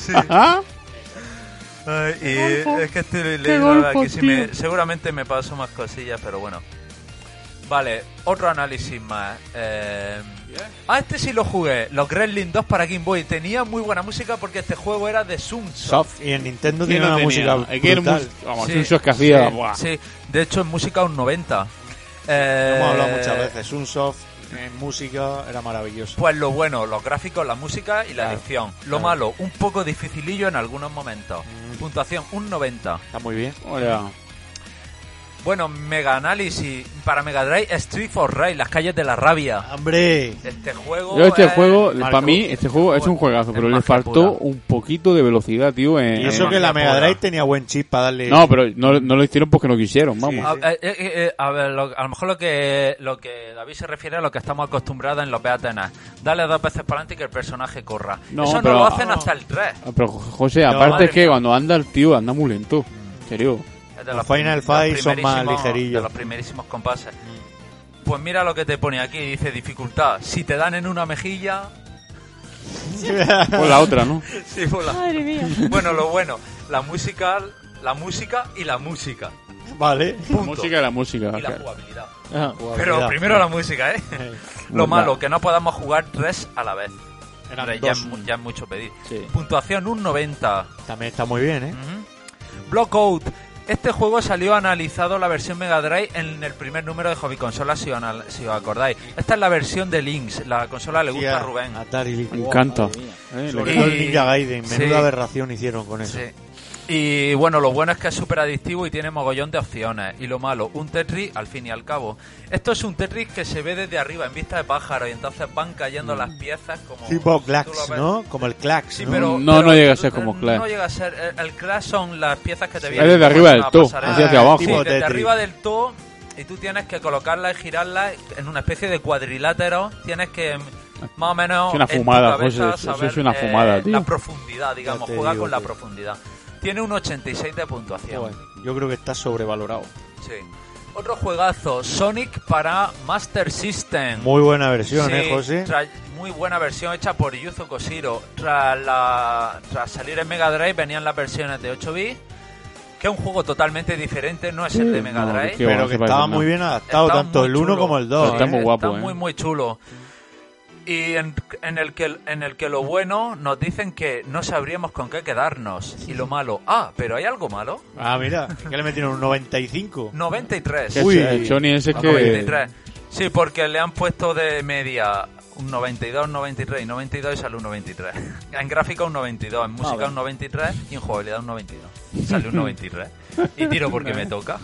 Ay, y golfo. es que estoy Qué leyendo golfo, aquí, si me- tío. seguramente me paso más cosillas, pero bueno. Vale, otro análisis más. Eh, ah, este sí lo jugué. Los Gremlins dos para Game Boy. Tenía muy buena música porque este juego era de Sunsoft. Soft. Y en Nintendo ¿Quién tiene lo una tenía? música Es que era brutal. mus- Vamos, Sí, eso es que hacía. sí, buah. sí. De hecho, en música un noventa. Eh, Hemos hablado muchas veces. Sunsoft en música era maravilloso. Pues lo bueno, los gráficos, la música y la Claro, edición. Lo claro. malo, un poco dificilillo en algunos momentos. Mm. Puntuación, un noventa. Está muy bien. Hola. Bueno, mega análisis para Mega Drive, Street for Rage, las calles de la rabia. ¡Hombre! Este juego. Yo este es- juego, Marco. para mí, este juego es un juegazo, pero Es le magia faltó pura. un poquito de velocidad, tío. En... Y eso Eh, que la magia Mega Drive pura. tenía buen chip para darle... No, pero no, no lo hicieron porque no quisieron, vamos. A, eh, eh, eh, a ver, lo, a lo mejor lo que lo que David se refiere a lo que estamos acostumbrados en los Beatenas. Dale dos veces para adelante y que el personaje corra. No, Eso pero- no lo hacen hasta el tres. Ah, Pero José, No, aparte madre es que mía. cuando anda el tío anda muy lento. En serio. Es de Los prim- Final de los Fight son más primerísimos- ligerillos. De los primerísimos compases. Pues mira lo que te pone aquí, dice dificultad. Si te dan en una mejilla... O la otra, ¿no? Sí, por la... Madre mía. Bueno, lo bueno, la música, la música y la música. Vale. La Punto. música y la música. Y la claro. jugabilidad. Ah, Pero mira. primero la música, ¿eh? Lo Verdad. malo, que no podamos jugar tres a la vez. Eran Hombre, ya, dos. es, mu- ya es mucho pedir. Sí. Puntuación un noventa. También está muy bien, ¿eh? Ujú. Blockout. Este juego salió analizado la versión Mega Drive en el primer número de Hobby Consola, si os, anal- si os acordáis. Esta es la versión de Lynx. La consola le Sí, gusta a a- Rubén. Atari Lynx. Me encanta. madre mía. Eh, Sobre le- todo el Ninja Gaiden. Sí. Menuda aberración hicieron con eso. Sí. Y bueno, lo bueno es que es súper adictivo y tiene mogollón de opciones. Y lo malo, un Tetris al fin y al cabo. Esto es un Tetris que se ve desde arriba, en vista de pájaro, y entonces van cayendo las piezas como... Tipo tú lo Clax, ves. ¿no? Como el Clax, Sí, ¿no? pero... No, pero no llega a ser eh, como Clash. No llega a ser... El, el Clash son las piezas que te Sí. vienen... Es desde como arriba en del una todo, pasarela. hacia hacia abajo. Sí, Tipo desde Tetris. arriba del todo, y tú tienes que colocarla y girarla en una especie de cuadrilátero. Tienes que... Más o menos... Es una en tu fumada, cabeza José, eso saber, es una eh, fumada, tío. La profundidad, digamos, Ya te juega digo, con la tío. profundidad. Tiene un ochenta y seis de puntuación. Joder, yo creo que está sobrevalorado. Sí. Otro juegazo, Sonic para Master System. Muy buena versión, Sí, ¿eh, José? tra- muy buena versión hecha por Yuzo Koshiro. Tras, la, tras salir en Mega Drive venían las versiones de ocho bits, que es un juego totalmente diferente, no es el de Mega no, Drive. qué Pero bueno, que se parece estaba nada. muy bien adaptado, Está tanto muy el uno chulo. como el dos. Está ¿eh? muy guapo, Está ¿eh? muy, muy chulo. Y en, en el que en el que lo bueno nos dicen que no sabríamos con qué quedarnos. Y lo malo, ah, pero hay algo malo. Ah, mira, que le metieron un noventa y cinco. noventa y tres. Que Uy. el Sony ese Ah, que... noventa y tres. Sí, porque le han puesto de media un noventa y dos, noventa y tres y noventa y dos y sale un noventa y tres. En gráfica un noventa y dos, en música bien. un noventa y tres y en jugabilidad un noventa y dos. Sale un noventa y tres. Y tiro porque me toca.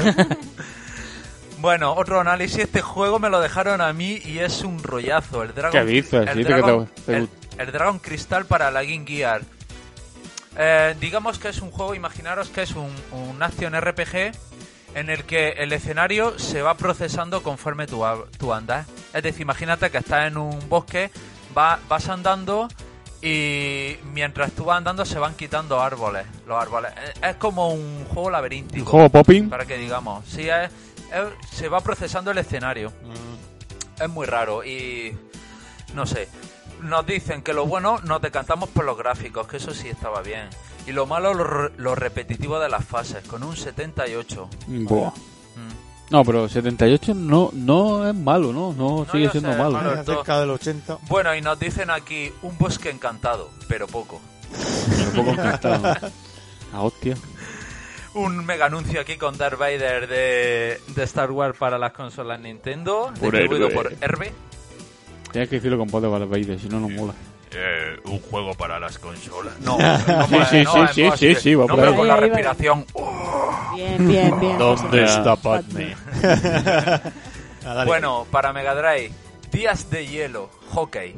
Bueno, otro análisis. Este juego me lo dejaron a mí y es un rollazo. El Dragon, ¿Qué dices? el Dice que Dragon, te- te el, gusta. el Dragon Crystal para la Game Gear. Eh, digamos que es un juego, imaginaros que es un, un Action R P G en el que el escenario se va procesando conforme tú, a- tú andas. Es decir, imagínate que estás en un bosque, va, vas andando y mientras tú vas andando se van quitando árboles. Los árboles. Es, es como un juego laberíntico. ¿Un juego popping? Para que digamos. Sí, es, es- se va procesando el escenario. Es muy raro y no sé. Nos dicen que lo bueno nos decantamos por los gráficos, que eso sí estaba bien. Y lo malo, lo, re- lo repetitivo de las fases, con un setenta y ocho. Buah. Mm. No, pero setenta y ocho no, no es malo, ¿no? No, sigue yo siendo sé, malo. malo. Eh, cerca del ochenta. Bueno, y nos dicen aquí un bosque encantado, pero poco. Un poco encantado. Ah, hostia. Un mega anuncio aquí con Darth Vader de, de Star Wars para las consolas Nintendo, Por distribuido Herbe. por Herbe. Tienes que decirlo con voz de Valverde, si no, no mola. Eh, un juego para las consolas. No, no, Sí, sí, no, sí, en sí, voz sí, de- sí, va no, por pero ahí. con la Ahí, ahí va. respiración. Bien, bien, bien. ¿Dónde Ah. está Padme? Ah, dale. Bueno, para Mega Drive, Días de Hielo, Hockey.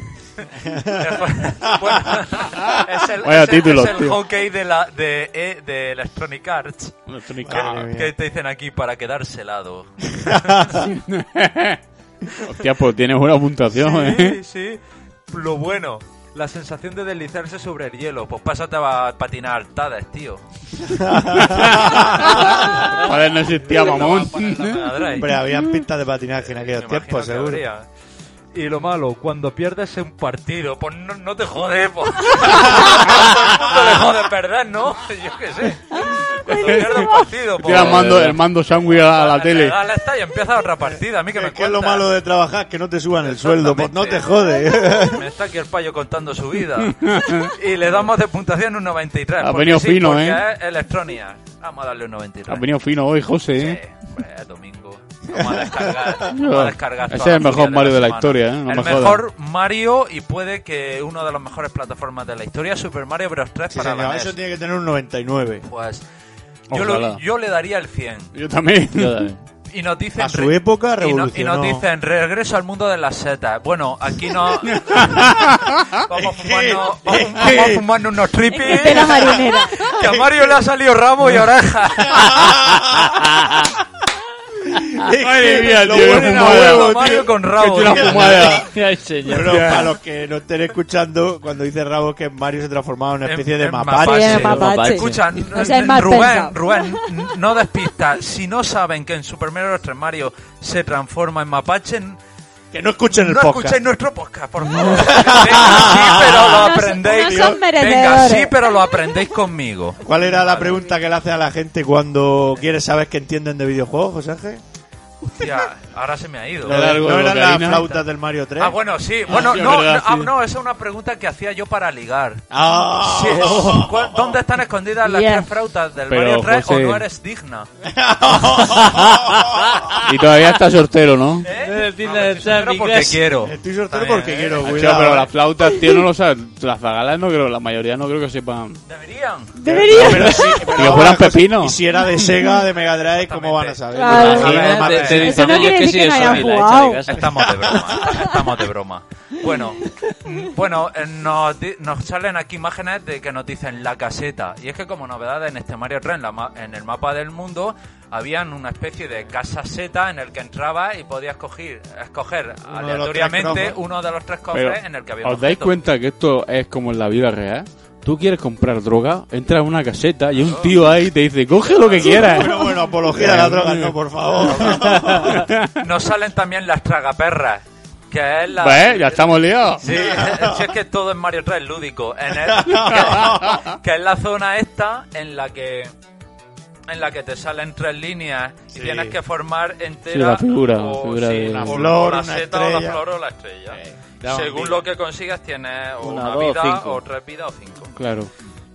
Bueno, es el, Vaya es el- título, es el tío. hockey de la de, E- de Electronic Arts. Madre mía. Que te dicen aquí para quedarse helado. Hostia, pues tienes buena puntuación, ¿eh? Sí, sí. Lo bueno, la sensación de deslizarse sobre el hielo. Pues pásate a patinar Tades, tío. Joder, no existía, mamón. Hombre, habían pistas de patinaje en aquellos Me tiempos, imagino que seguro. habría. Y lo malo, cuando pierdes un partido, pues no, no te jode, pues. Todo el mundo le jode perder, ¿no? Yo qué sé. Cuando pierdes un partido, pues. Tira el mando, el mando sándwich a la tele. Regala esta y empieza otra partida. A mí que me Es que es lo cuentas. malo de trabajar, que no te suban el sueldo, pues no te Exactamente. jode. Me está aquí el payo contando su vida. Y le damos de puntuación un noventa y tres. Ha porque venido sí, fino, porque ¿eh? es Electronia. Vamos a darle un noventa y tres. Has venido fino hoy, José, Sí, ¿eh? pues es domingo. Vamos a descargar. Vamos a descargar Ese toda es el la mejor furia Mario de la semana. historia, ¿eh? No el me jodas. mejor Mario y puede que uno de los mejores plataformas de la historia, Super Mario Bros. tres Sí, para señor, la eso N E S. tiene que tener un noventa y nueve. Pues yo, Ojalá. lo- yo le daría el cien. Yo también. Y nos dicen A su re- época y, no- y revolucionó. nos dicen regreso al mundo de las setas. Bueno, aquí no vamos a fumarnos, vamos, vamos a fumarnos unos tripis. De la marinera. Que a Mario le ha salido rabo y oreja. Madre mía, Lo tío, ponen a fumada. huevo, Mario tío. con rabo. Que es una tío. fumada. Ay, señor. Bueno, para los que no estén escuchando, cuando dice Rabo que Mario se transformaba en una especie En- de en mapache. mapache. Sí, en mapache. Escucha, O sea, es mal Rubén, pensado. Rubén, no despistas. Si no saben que en Super Mario Bros. tres Mario se transforma en mapache, Que no escuchen el no podcast. escuchéis nuestro podcast, por favor. Venga, sí, pero lo Unos- aprendéis. unos son Venga, merecedores. sí, pero lo aprendéis conmigo. ¿Cuál era la pregunta que le hace a la gente cuando quiere saber que entienden de videojuegos, José Ángel? Hostia, ahora se me ha ido. Lo Era de- algo ¿No de eran las cocaína? flautas del Mario tres? Ah, bueno, sí. Bueno, sí, no, verdad, no, ah, sí. no, esa es una pregunta que hacía yo para ligar. Ah. Sí, ¿cu- ¿Dónde están escondidas las Bien. tres flautas del Pero, Mario tres José- o no eres digna? Y todavía está soltero, ¿no? ¿Eh? Tiene No, de estoy soltero ser porque inglés. quiero. Estoy soltero También, porque ¿eh? quiero, Macho, cuidado. pero eh. las flautas, tío, no lo saben. Las zagalas no creo, la mayoría no creo que sepan. Deberían. Debería. Pero sí, pero Que fueran José, pepinos. Y si era de Sega, de Mega Drive, ¿cómo van a saber? Claro. Imagina, Imagínate, además, te sí. dicen, no "Oye, quiere que decir sí que de no haya Sony, la hecha jugado. de casa". Estamos de broma, estamos de broma. Bueno, mm, bueno, eh, nos, di- nos salen aquí imágenes de que nos dicen la caseta. Y es que como novedad en este Mario tres, en, la ma- en el mapa del mundo, habían una especie de casaseta en el que entrabas y podías coger, escoger Uno de los aleatoriamente tres cofres. uno de los tres Pero, cofres en el que había un ¿os dais objeto. cuenta que esto es como en la vida real? Tú quieres comprar droga, entras a una caseta y un tío ahí te dice, coge lo que quieras. Bueno, bueno, apología de la droga, no, por favor. Nos salen también las tragaperras, que es la... ¿Ves? Ya estamos liados. Sí, si es que todo en Mario tres es lúdico. En el- que, que es la zona esta en la que en la que te salen tres líneas y Sí. tienes que formar entera Sí, la figura, la o, figura sí, de- La o- flor, o la una seta o la estrella. flor o la estrella. daban Según vida. lo que consigas tienes o Una, una, dos, vida cinco. o tres vidas o cinco. Claro.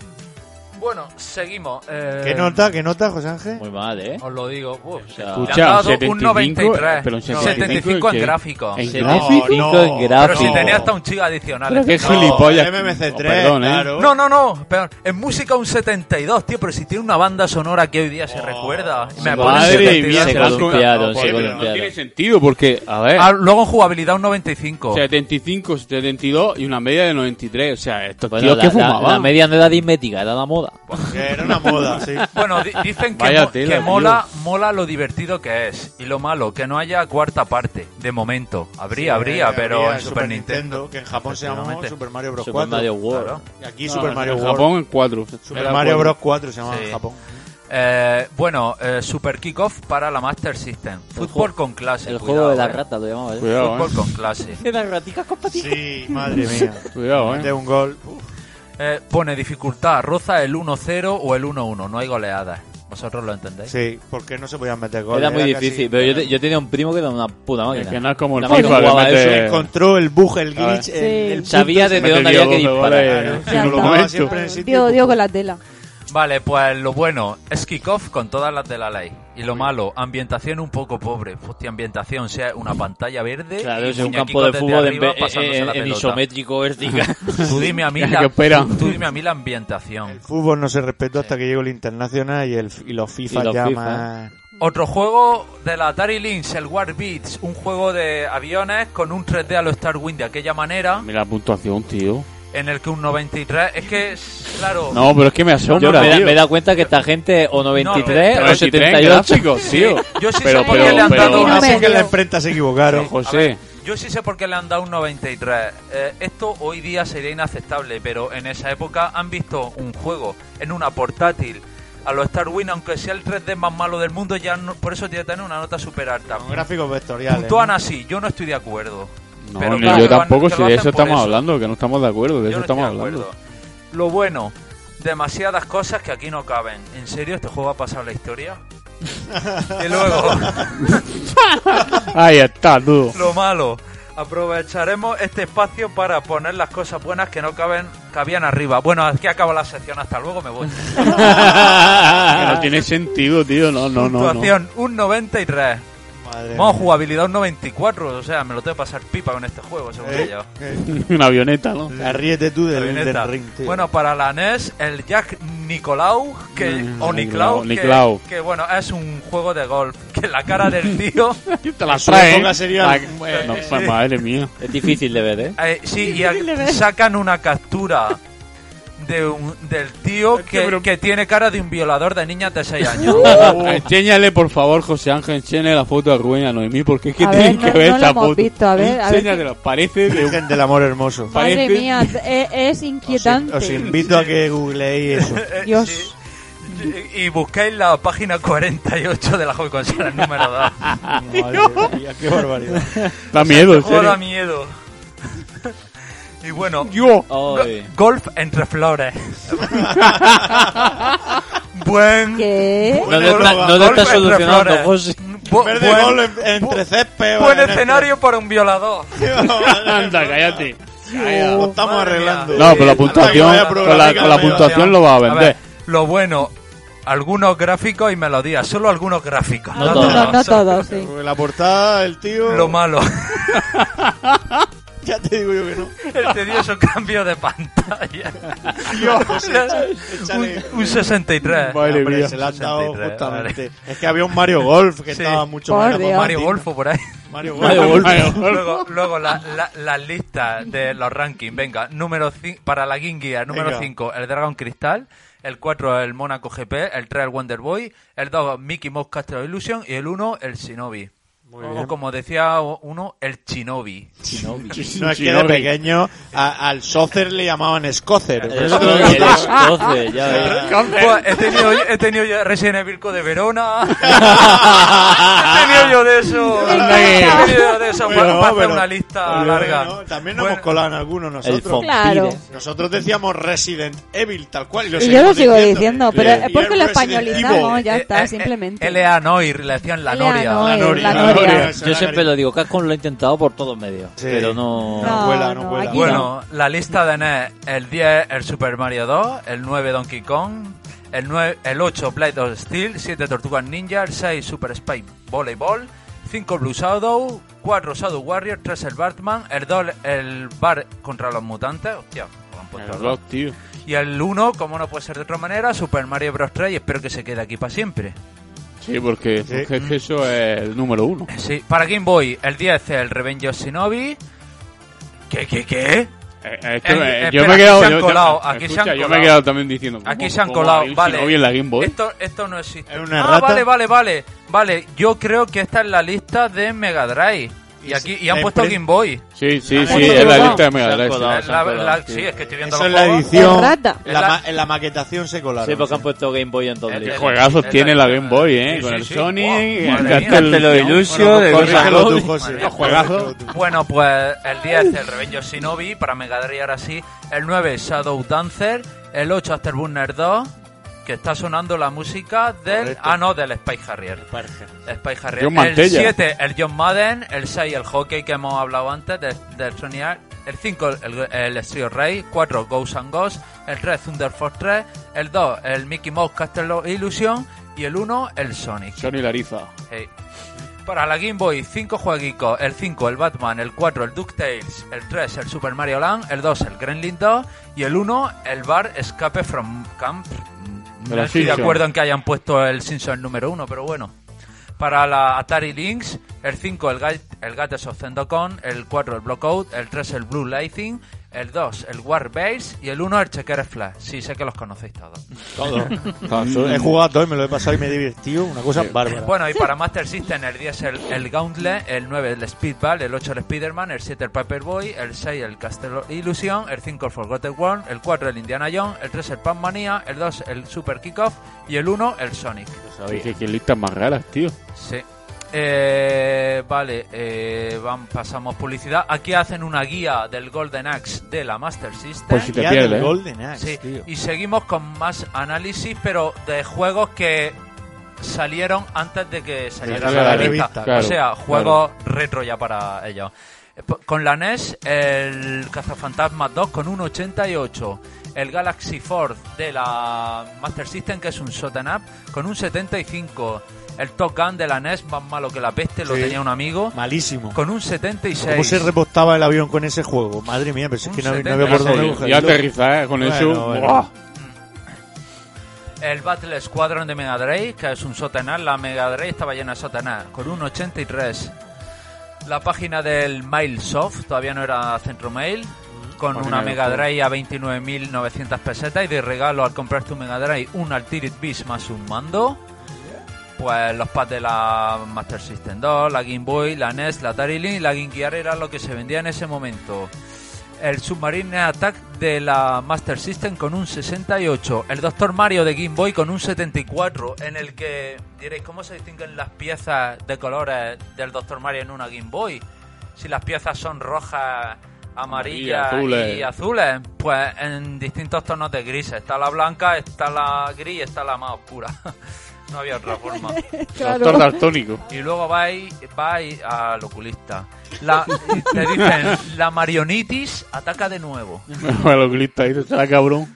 Bueno, seguimos. eh, ¿Qué nota? ¿Qué nota, José Ángel? Muy mal, ¿eh? Os lo digo. Uf, O sea, le han Escucha, dado setenta y un cinco, noventa y tres. pero en setenta y cinco en ¿qué? gráficos. ¿En setenta y cinco. gráfico? No, en Pero gráfico. si tenía hasta un chico adicional. Pero qué este- gilipollas. M M C Oh, tres, perdón, ¿eh? claro. No, no, no, peor. En música un setenta y dos, tío, pero si tiene una banda sonora que hoy día se Oh, recuerda. Y me madre ponen Madre setenta y dos. mía, se se las columpiaron, con- se Oye, pero columpiaron. No tiene sentido porque, a ver, Ah, luego en jugabilidad un noventa y cinco. setenta y cinco, setenta y dos y una media de noventa y tres. O sea, estos Bueno, tíos la, que la- fumaban. la media no era aritmética, era la moda. Que era una moda, sí. Bueno, di- dicen que, Vaya mo- tela, que tío. mola, mola lo divertido que es. Y lo malo, que no haya cuarta parte, de momento. Habría, habría, Eh, pero habría en Super Nintendo. que en Japón se llamó Efectivamente. Super Mario Bros. Super cuatro. Mario World. Claro. Y aquí No, Super en Mario World. Japón en cuatro. Super Era Mario cuatro. Bros. cuatro se llamaba Sí. en Japón. Eh, bueno, eh, Super Kickoff para la Master System. Fútbol juego- con clase. El cuidado, juego de la eh. rata lo llamaba, ¿eh? Cuidado, Fútbol eh. con clase. Eran raticas con patitas. Sí, madre mía. Cuidado, Mete eh. un gol. Uf. Eh, pone dificultad, roza el uno cero o el uno uno, no hay goleadas. ¿Vosotros lo entendéis? Sí, porque no se podían meter goles. Era muy casi- difícil, pero yo, te- yo tenía un primo que era una puta máquina. Es que no es como el La máquina FIFA que jugaba mete... Encontró el bug, el A ver. glitch, el, el Sí. Sabía punto desde ese- dónde metió había que doce disparar. goles. Claro, Ya sí, lo está. jugaba siempre en el sitio. Dio, dio con la tela. Vale, pues lo bueno es kickoff con todas las de la ley. Y lo malo, ambientación un poco pobre. Hostia, ambientación, sea una pantalla verde. Claro, y es un muñequicos campo de desde fútbol en, arriba ve- pasándose en- la en pelota. isométrico vertical. Tú dime a mí Ya la, que esperan. tú dime a mí la ambientación. El fútbol no se respetó hasta que llegó el Internacional y, el, y los FIFA Y los ya FIFA. más... Otro juego de la Atari Lynx, el War Beats, un juego de aviones con un tres D a lo Star Wing de aquella manera, Mira la puntuación, tío. en el que un noventa y tres, es que, es- claro, No, pero es que me Yo asombra, me, da- tío. me he dado cuenta que esta gente o noventa y tres No, o pero setenta y ocho. gráficos, tío. yo sí pero, sé por qué pero, le han pero, dado una Hombre. Así que en la imprenta se equivocaron. Sí. José, A ver, yo sí sé por qué le han dado un noventa y tres. Eh, esto hoy día sería inaceptable, pero en esa época han visto un juego en una portátil a los Star Wing, aunque sea el tres D más malo del mundo, ya no- por eso tiene que tener una nota súper alta. Con gráficos vectoriales. Puntúan ¿no? así, yo no estoy de acuerdo. no, Pero ni claro, yo que lo han- tampoco, que si lo de hacen eso por estamos eso. hablando, que no estamos de acuerdo, de Yo eso no estoy estamos de hablando. acuerdo. Lo bueno, demasiadas cosas que aquí no caben. ¿En serio este juego ha pasado la historia? Y luego, Ahí está, tú. lo malo, aprovecharemos este espacio para poner las cosas buenas que no caben cabían arriba. Bueno, aquí acaba la sección, hasta luego, me voy. Que no tiene sentido, tío. No, no, no. no. Puntuación, un noventa y tres. Madre Vamos, mía. jugabilidad un noventa y cuatro. O sea, me lo tengo que pasar pipa con este juego, según Eh, yo. eh, Una avioneta, ¿no? Ríete tú del Avioneta. Elden Ring, tío. Bueno, para la N E S, el Jack Nicolau, que, Mm, o Niclau, Niclau, que, Niclau. que, bueno, es un juego de golf. Que la cara del tío. Te la su traen. época sería- La- eh, no, sí. Madre mía. Es difícil de ver, ¿eh? eh, sí, y a- sacan una captura de un, del tío que, pero- que tiene cara de un violador de niñas de seis años. Enséñale, por favor, José Ángel, enséñale la foto de Rubén y a Noemí, porque es que A ver, tienen no- que ver no lo esta hemos foto. visto, a ver, a ver Enséñatelo, parece de un... Virgen del amor hermoso. Madre parece- mía, es, es inquietante. Os invito a que googleéis eso. Eh, Dios. sí. Y y busquéis la página cuarenta y ocho de la Joy Consola, el número dos. Madre mía, qué barbaridad. Da miedo, en Este juego da serio. miedo. Y bueno, Yo. go- Ay. golf entre flores. Buen. ¿Qué? No te Golf- está, no te golf está entre solucionando, flores. José. Bu- En vez de buen- gol en- entre césped. buen en escenario para un violador. Anda, cállate. Lo estamos Madre arreglando. mía. No, pero la Hasta que puntuación, vaya con la, programática con la me iba. puntuación lo va a A vender. ver, lo bueno, algunos gráficos y melodías, solo algunos gráficos. No No, todos. no, no todos, sí. La portada, el tío. Lo malo, Ya te digo yo que no. el tedioso cambio de pantalla. un, un sesenta y tres. Madre Hombre, mía. se la han dado sesenta y tres, justamente. Es que había un Mario Golf que Sí. estaba mucho Por más Dios. Mario Golfo por ahí. Mario Mario Golf. Golf. Luego, luego la, la, la lista de los rankings. Venga, número cinco para la Game Gear, número Venga. cinco, el Dragon Crystal. El cuatro, el Monaco G P. El tres, el Wonder Boy. El dos, Mickey Mouse Castle Illusion. Y el uno, el Shinobi. O como decía uno, el Shinobi. No es que de pequeño a- al Sócer le llamaban Scócer. El escoce, ya ves. Pues, he, tenido, he tenido yo Resident Evil de Verona. he tenido yo de eso. Anda que- He tenido yo de eso. Bueno, para hacer pero- una lista Bueno, larga. bueno, también nos Bueno, hemos colado en algunos El nosotros. Claro. Fompire. Nosotros decíamos Resident Evil, tal cual. Y, lo Y yo lo seguimos sigo diciendo, pero Y es porque el lo Resident españolizamos, Evil. ya eh, está, eh, simplemente. L A Noir, le decían la L A Noria. Noir, La Noria, la la Noria. Noria. Yo siempre lo digo, Capcom lo ha intentado por todos medios, Sí. pero no... No, vuela, no, no, vuela. aquí Bueno, la lista de N E S, el diez el Super Mario dos, el nueve Donkey Kong, el, nueve, el ocho Blade of Steel, siete Tortugas Ninja, el seis Super Spy Volleyball, cinco Blue Shadow, cuatro Shadow Warrior, tres el Batman, el dos el Bar contra los mutantes, hostia, lo han puesto El al rock, tío. y el uno, como no puede ser de otra manera, Super Mario Bros. tres, y espero que se quede aquí para siempre. Sí, porque, Sí. porque es que eso es el número uno. Sí, para Game Boy, el diez el Revenge of Shinobi. ¿Qué, qué, qué? Eh, es que Eh, me- espera, yo me he aquí quedado. se han yo- yo- colado, aquí se escucha, han yo me he colado. quedado también diciendo. Aquí ¿cómo- se han cómo colado, hay un vale. Shinobi en la Game Boy? Esto, esto no existe. ¿Es una ah, errata? vale, vale, vale. Vale, yo creo que esta es la lista de Mega Drive. Y Y aquí se- y han la puesto impre- Game Boy. Sí, sí, Ah, sí, pues es la no. lista de Mega Se han Drive. colado. sí. La- se han la- colado, sí, sí. es que estoy viendo Eso los es la juegos. edición. Es rata. En la, Es la- ma- en la maquetación se colaron. Sí, porque han sí. puesto Game Boy en doble. El- Qué el- juegazos el- tiene el- la Game Boy, eh. sí, Con sí, el sí. Sonic, Wow, el madre mía. Castle Castle of Illusion, Bueno, de corrígelo Ghost tú, and José. Los juegazos. Corrígelo tú. Bueno, pues el diez el Revenge of Shinobi para Mega Drive ahora sí. El nueve Shadow Dancer. El ocho Afterburner dos. Que está sonando la música del... Correcto. Ah, no, del Spy Harrier. Spy Harrier. John El Mantella. siete, el John Madden. El seis, el hockey que hemos hablado antes de, del Sony Art. El cinco, el, el Street Ray. cuatro, Ghosts and Ghosts. El tres, Thunder Force tres. El dos, el Mickey Mouse Castle Illusion. Y el uno, el Sonic. Sony Lariza. Hey. Para la Game Boy, cinco jueguicos. El cinco, el Batman. El cuatro, el DuckTales. El tres, el Super Mario Land. El dos, el Gremlin dos. Y el uno, el Bar Escape from Camp. De No la estoy de Simpson. acuerdo en que hayan puesto el Simpson número uno, pero bueno. Para la Atari Lynx, el cinco, el, Ga- el Gates of Zendocon, el cuatro, el Blockout, el tres, el Blue Lightning, el dos, el War Base y el uno, el Checker Flash. Sí, sé que los conocéis todos. Todo. He jugado todo y me lo he pasado y me he divertido. Una cosa bárbara. Bueno, y para Master System, el diez el, el Gauntlet, el nueve el Speedball, el ocho el Spider-Man, el siete el Paperboy, el seis el Castle Illusion, el cinco el Forgotten World, el cuatro el Indiana Jones, el tres el Pac-Mania, el dos el Super Kickoff y el uno el Sonic. Qué, qué- qué listas más raras, tío. Sí. Eh, vale, eh, van, pasamos publicidad. Aquí hacen una guía del Golden Axe de la Master System. Por si te Ya pierdes, del ¿eh? Golden Axe, Sí, tío. y seguimos con más análisis, pero de juegos que salieron antes de que saliera saliera la la revista. revista, claro, o sea, juegos retro ya para ellos. Eh, po- Con la N E S, el Cazafantasmas dos con un ochenta y ocho. El Galaxy Force de la Master System, que es un shoot'em up, con un setenta y cinco. El Top Gun de la N E S, más malo que la peste, lo Sí. tenía un amigo, Malísimo. con un setenta y seis. ¿Cómo se repostaba el avión con ese juego? Madre mía, pero si es Un que no, había- no setenta había por y dónde seis. cogerlo. Y aterrizar eh, con Bueno, eso. bueno. ¡buah! El Battle Squadron de Mega Drive, que es un Sotenar. La Mega Drive estaba llena de Sotenar, con un ochenta y tres. La página del Mailsoft, todavía no era Centro Mail. con Con una dinero, Mega joder. Drive a veintinueve mil novecientas pesetas y de regalo al comprar tu Mega Drive un Altered Beast más un mando. Pues los pads de la Master System dos, la Game Boy, la N E S, la Atari Lynx y la Game Gear era lo que se vendía en ese momento. El Submarine Attack de la Master System con un sesenta y ocho. El Doctor Mario de Game Boy con un setenta y cuatro. En el que diréis, ¿cómo se distinguen las piezas de colores del Doctor Mario en una Game Boy? Si las piezas son rojas, amarillas azules. y azules, pues en distintos tonos de grises. Está la blanca, está la gris y está la más oscura. No había otra forma. Doctor Daltónico. Y luego vais, vais al oculista. La, te dicen, la marionitis ataca de nuevo. El oculista dice, será cabrón.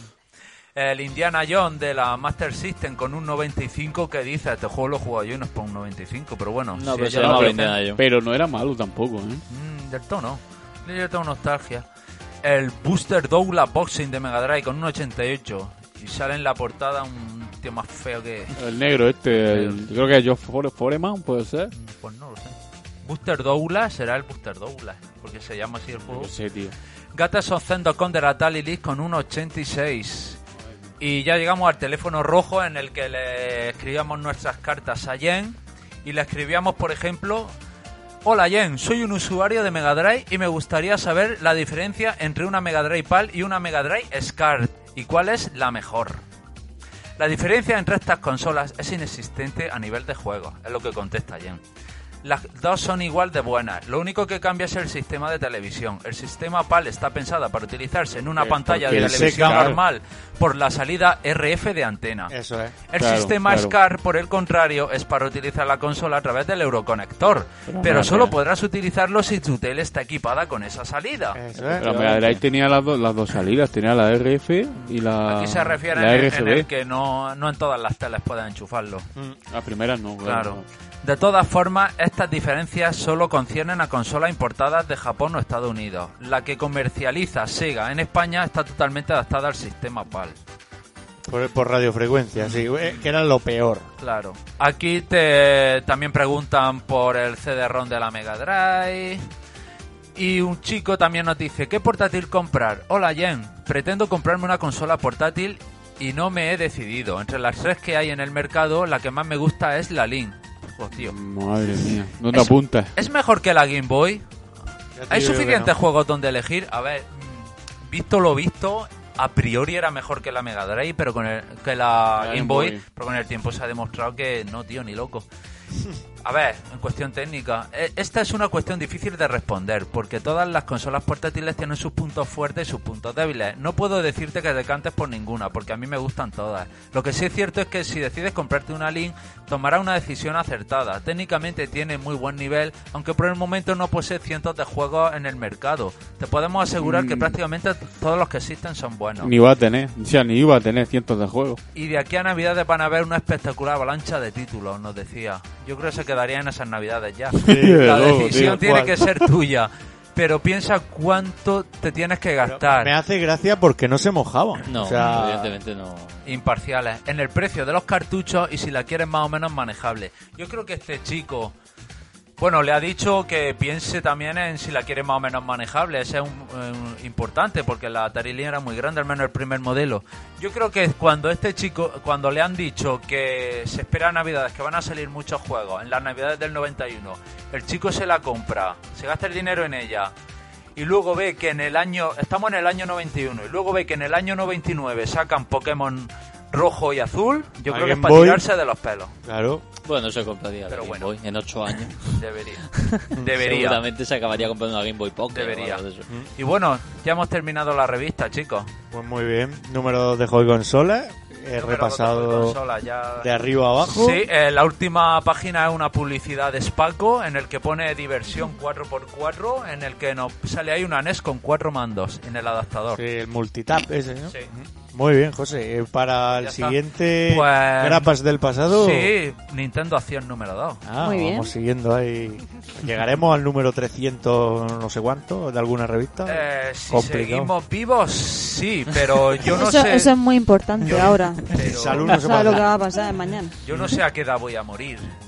El Indiana Jones de la Master System con un noventa y cinco, que dice, este juego lo he jugado yo y no es para un noventa y cinco, pero bueno. No, si pero se ellos lo llamaba dicen, Indiana Jones. Pero no era malo tampoco, ¿eh? mm, del todo no. Yo tengo nostalgia. El Booster Douglas Boxing de Mega Drive con un ochenta y ocho. Y sale en la portada un tío más feo que... El negro este, el- creo que es Josh Fore- Foreman, puede ser. Pues no lo sé. Booster Douglas será el Booster Douglas, porque se llama así el juego. No sé, tío. Gatas of Zendocon de la Atari Lynx con un ochenta y seis. Y ya llegamos al teléfono rojo en el que le escribíamos nuestras cartas a Jen. Y le escribíamos, por ejemplo... Hola Jen, soy un usuario de Mega Drive y me gustaría saber la diferencia entre una Mega Drive PAL y una Mega Drive SCART y cuál es la mejor. La diferencia entre estas consolas es inexistente a nivel de juegos, es lo que contesta Jen. Las dos son igual de buenas, lo único que cambia es el sistema de televisión. El sistema PAL está pensada para utilizarse en una Eh, pantalla porque de el televisión SCART- normal por la salida R F de antena. Eso es. El Claro, sistema claro. SCART, por el contrario, es para utilizar la consola a través del Euroconector. Pero Pero nada, solo nada. podrás utilizarlo si tu tele está equipada con esa salida. Eso es. La Mega Drive tenía las, dos las dos salidas, tenía la R F y la, Aquí se refiere la en, R G en B. el que no, no en todas las teles pueden enchufarlo. La primera no, Claro. De todas formas, estas diferencias solo conciernen a consolas importadas de Japón o Estados Unidos. La que comercializa Sega en España está totalmente adaptada al sistema PAL. Por, por radiofrecuencia, sí, eh, que era lo peor. Claro. Aquí te también preguntan por el C D-ROM de la Mega Drive. Y un chico también nos dice, ¿qué portátil comprar? Hola Jen, pretendo comprarme una consola portátil y no me he decidido. Entre las tres que hay en el mercado, la que más me gusta es la Link. Joder, tío. Madre mía, ¿dónde Es- apuntas? ¿Es mejor que la Game Boy? Ya te ¿Hay digo que suficientes no. juegos donde elegir? A ver, mm, visto lo visto, a priori era mejor que la Mega Drive, pero con el, que la La Game Game Boy, Boy. pero con el tiempo se ha demostrado que no, tío, ni loco. A ver, en cuestión técnica, eh, esta es una cuestión difícil de responder, porque todas las consolas portátiles tienen sus puntos fuertes y sus puntos débiles. No puedo decirte que decantes por ninguna, porque a mí me gustan todas. Lo que sí es cierto es que si decides comprarte una Link, tomarás una decisión acertada. Técnicamente tiene muy buen nivel, aunque por el momento no posee cientos de juegos en el mercado. Te podemos asegurar que Mm. prácticamente todos los que existen son buenos. Ni va a tener, o sea, ni iba a tener cientos de juegos. Y de aquí a Navidades van a haber una espectacular avalancha de títulos, nos decía. Yo creo que se quedaría en esas Navidades ya. La luego, decisión tío, tiene ¿cuál? que ser tuya. Pero piensa cuánto te tienes que gastar. Me hace gracia porque no se mojaban. No, o sea, evidentemente no. Imparciales. En el precio de los cartuchos y si la quieres más o menos manejable. Yo creo que este chico... Bueno, le ha dicho que piense también en si la quiere más o menos manejable. Ese es un, un- importante porque la Atari Lynx era muy grande, al menos el primer modelo. Yo creo que cuando este chico, cuando le han dicho que se espera a Navidades, que van a salir muchos juegos, en las Navidades del noventa y uno, el chico se la compra, se gasta el dinero en ella y luego ve que en el año, estamos en el año noventa y uno, y luego ve que en el año noventa y nueve sacan Pokémon rojo y azul, yo A creo que es Game para Boy. tirarse de los pelos. claro. Bueno, se compraría la Pero Game bueno. Boy en ocho años. Debería. Debería. Seguramente se acabaría comprando una Game Boy Pocket. Debería. o algo de eso. Y bueno, ya hemos terminado la revista, chicos. Pues muy bien. Número de juego y consolas. He Número repasado de consola, ya... de arriba a abajo. Sí, eh, la última página es una publicidad de Spaco en el que pone diversión cuatro por cuatro, en el que nos sale ahí una N E S con cuatro mandos en el adaptador. Sí, el multitap ese, ¿no? Sí. Muy bien, José. Eh, Para el Ya está. siguiente Pues- Grapas del pasado. Sí, Nintendo Acción número dos. Ah, Muy bien. vamos siguiendo ahí. Llegaremos al número trescientos no sé cuánto de alguna revista. Eh, si Complicado. seguimos vivos, sí, pero yo no eso, sé... eso es muy importante ahora. pero- Salud no se ¿Sabes lo que puede va a pasar mañana? Yo no sé a qué edad voy a morir.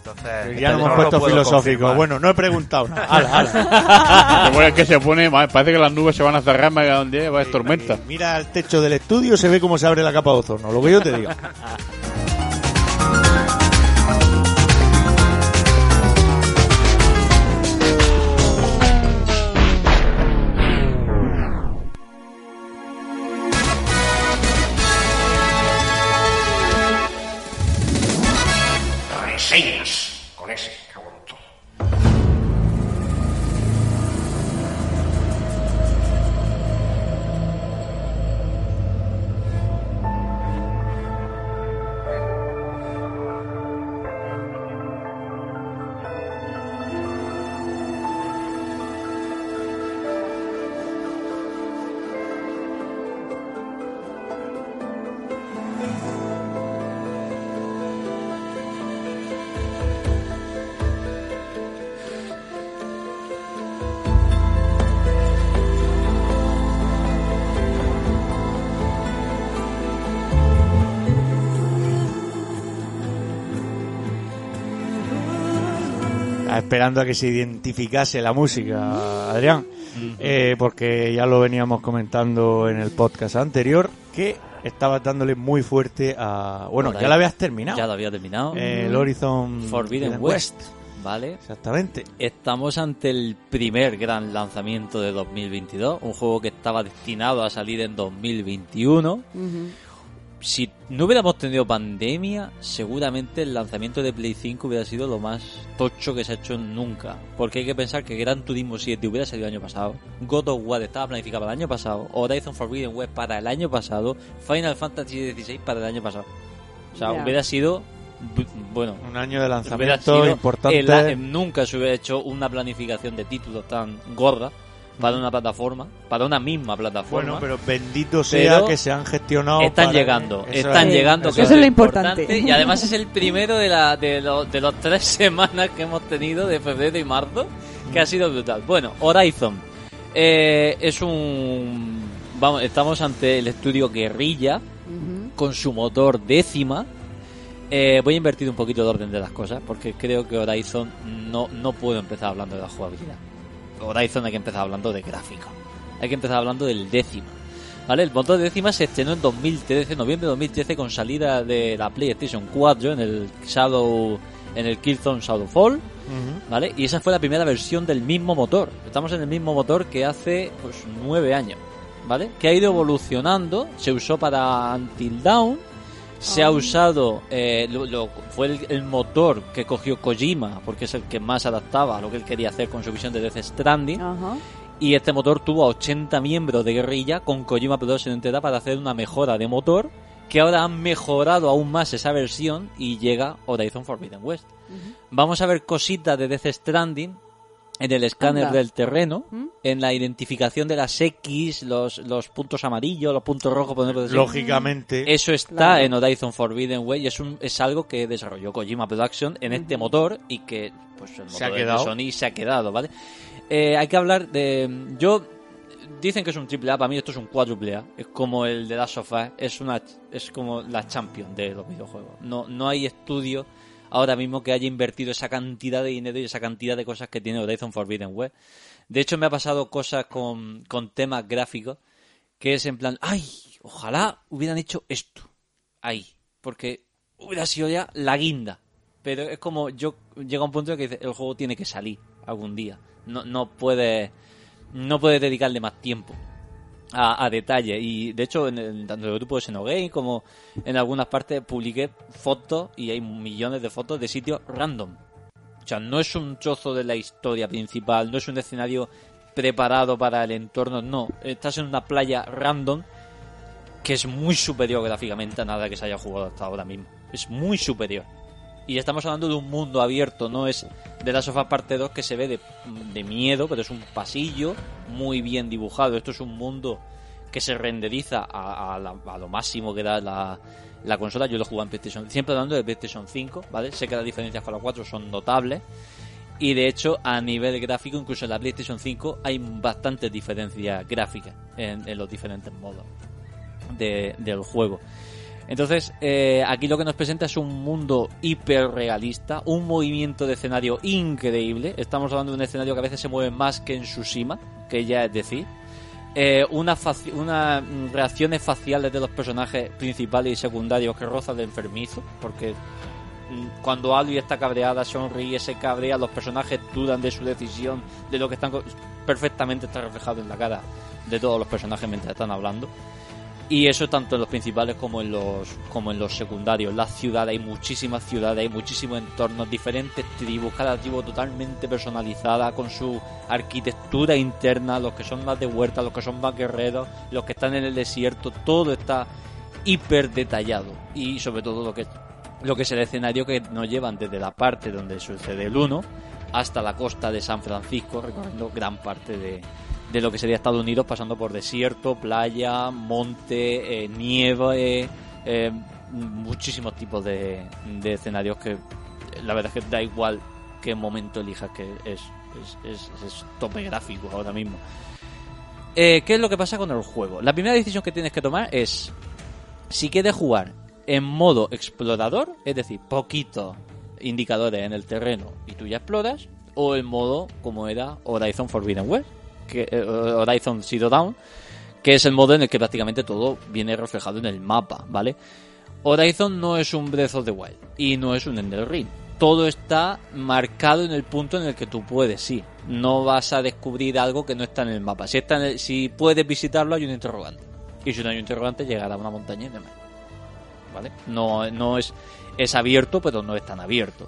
Entonces, Ya nos no hemos lo puesto puedo filosóficos. confirmar. Bueno, no he preguntado nada. Ala, ala. Lo bueno es que se pone, madre, parece que las nubes se van a cerrar, me un día va a haber tormenta. Mira el techo del estudio, se ve cómo se abre la capa de ozono. Lo que yo te digo. Reseñas con ese cabrón todo. Esperando a que se identificase la música, Adrián, eh, porque ya lo veníamos comentando en el podcast anterior, que estabas dándole muy fuerte a... Bueno, Ahora ya la habías terminado. Ya lo había terminado. Eh, el Horizon Forbidden West, ¿vale? Exactamente. Estamos ante el primer gran lanzamiento de dos mil veintidós, un juego que estaba destinado a salir en dos mil veintiuno. Ujú. Si no hubiéramos tenido pandemia, seguramente el lanzamiento de Play cinco hubiera sido lo más tocho que se ha hecho nunca. Porque hay que pensar que Gran Turismo siete hubiera salido el año pasado, God of War estaba planificado para el año pasado, Horizon Forbidden West para el año pasado, Final Fantasy dieciséis para el año pasado. O sea, Ya. hubiera sido... Bueno, Un año de hubiera lanzamiento sido importante. el- eh, nunca se hubiera hecho una planificación de títulos tan gorda para una plataforma, para una misma plataforma. Bueno, pero bendito sea Pero que se han gestionado. están para- llegando, Eso están es. llegando, eso que Eso es lo importante. Y además es el primero de la de, lo- de las tres semanas que hemos tenido de febrero y marzo, que ha sido brutal. Bueno, Horizon eh, es un... Vamos, estamos ante el estudio Guerrilla Ujú. con su motor décima. Eh, voy a invertir un poquito de orden de las cosas porque creo que Horizon no, no puedo empezar hablando de la jugabilidad. Horizon hay que empezar hablando de gráfico. Hay que empezar hablando del décima. ¿Vale? El motor de décima se estrenó en dos mil trece, noviembre de dos mil trece, con salida de la PlayStation cuatro en el Shadow, en el Killzone Shadowfall, Ujú. ¿vale? Y esa fue la primera versión del mismo motor. Estamos en el mismo motor que hace pues nueve años, ¿vale? Que ha ido evolucionando, se usó para Until Dawn, se ha usado, eh, lo, lo- fue el, el motor que cogió Kojima, porque es el que más adaptaba a lo que él quería hacer con su visión de Death Stranding. Ajá. Y este motor tuvo a ochenta miembros de Guerrilla con Kojima Production entera para hacer una mejora de motor, que ahora han mejorado aún más esa versión y llega Horizon Forbidden West. Ujú. Vamos a ver cositas de Death Stranding en el escáner Anda. del terreno, ¿Mm? en la identificación de las X, los, los puntos amarillos, los puntos rojos, ponerlo de Lógicamente. Eso está Claro. en Horizon Forbidden West y es, un, es algo que desarrolló Kojima Production en este motor y que pues el Se ha motor de quedado. Sony se ha quedado, ¿vale? Eh, hay que hablar de... Yo... Dicen que es un triple A, para mí esto es un cuádruple A. Es como el de Last of Us, es, una, es como la Champions de los videojuegos. No, no hay estudio ahora mismo que haya invertido esa cantidad de dinero y esa cantidad de cosas que tiene Horizon Forbidden West. De hecho, me ha pasado cosas con, con temas gráficos que es en plan, ¡ay! Ojalá hubieran hecho esto ahí, porque hubiera sido ya la guinda. Pero es como, yo llega un punto en que dice, el juego tiene que salir algún día. No, no puedes no puedes dedicarle más tiempo a, a detalle. Y de hecho, en el, tanto en el grupo de Xenogame como en algunas partes publiqué fotos, y hay millones de fotos de sitios random. O sea, no es un trozo de la historia principal, no es un escenario preparado para el entorno, no. Estás en una playa random que es muy superior gráficamente a nada que se haya jugado hasta ahora mismo. Es muy superior. Y estamos hablando de un mundo abierto, no es de Last of Us parte dos que se ve de, de miedo, pero es un pasillo muy bien dibujado. Esto es un mundo que se renderiza a, a, la- a lo máximo que da la, la consola. Yo lo jugué en PlayStation, siempre hablando de PlayStation cinco, ¿vale? Sé que las diferencias con la cuatro son notables. Y de hecho, a nivel gráfico, incluso en la PlayStation cinco hay bastantes diferencias gráficas en, en los diferentes modos de, del juego. Entonces, eh, aquí lo que nos presenta es un mundo hiperrealista, un movimiento de escenario increíble. Estamos hablando de un escenario que a veces se mueve más que en Tsushima, que ya es decir. Eh, una faci- una reacciones faciales de los personajes principales y secundarios que rozan de enfermizo, porque mm, cuando Aloy está cabreada, sonríe, se cabrea, los personajes dudan de su decisión, de lo que están... co- perfectamente está reflejado en la cara de todos los personajes mientras están hablando. Y eso tanto en los principales como en los como en los secundarios. Las ciudades, hay muchísimas ciudades, hay muchísimos entornos, diferentes tribus, cada tribu totalmente personalizada con su arquitectura interna, los que son más de huerta, los que son más guerreros, los que están en el desierto, todo está hiper detallado. Y sobre todo lo que lo que es el escenario que nos llevan desde la parte donde sucede el uno hasta la costa de San Francisco, recorriendo gran parte de de lo que sería Estados Unidos, pasando por desierto, playa, monte, eh, nieve, eh, muchísimos tipos de, de escenarios que la verdad es que da igual qué momento elijas, que es, es, es, es tope gráfico ahora mismo. Eh, ¿Qué es lo que pasa con el juego? La primera decisión que tienes que tomar es si quieres jugar en modo explorador, es decir, poquitos indicadores en el terreno y tú ya exploras, o el modo como era Horizon Forbidden West, que, eh, Horizon Zero Dawn, que es el modo en el que prácticamente todo viene reflejado en el mapa, ¿vale? Horizon no es un Breath of the Wild y no es un Elden Ring. Todo está marcado en el punto en el que tú puedes ir. No vas a descubrir algo que no está en el mapa. Si está en el, si puedes visitarlo, hay un interrogante. Y si no hay un interrogante, llegará a una montaña y demás, ¿vale? No, no es, es abierto, pero no es tan abierto.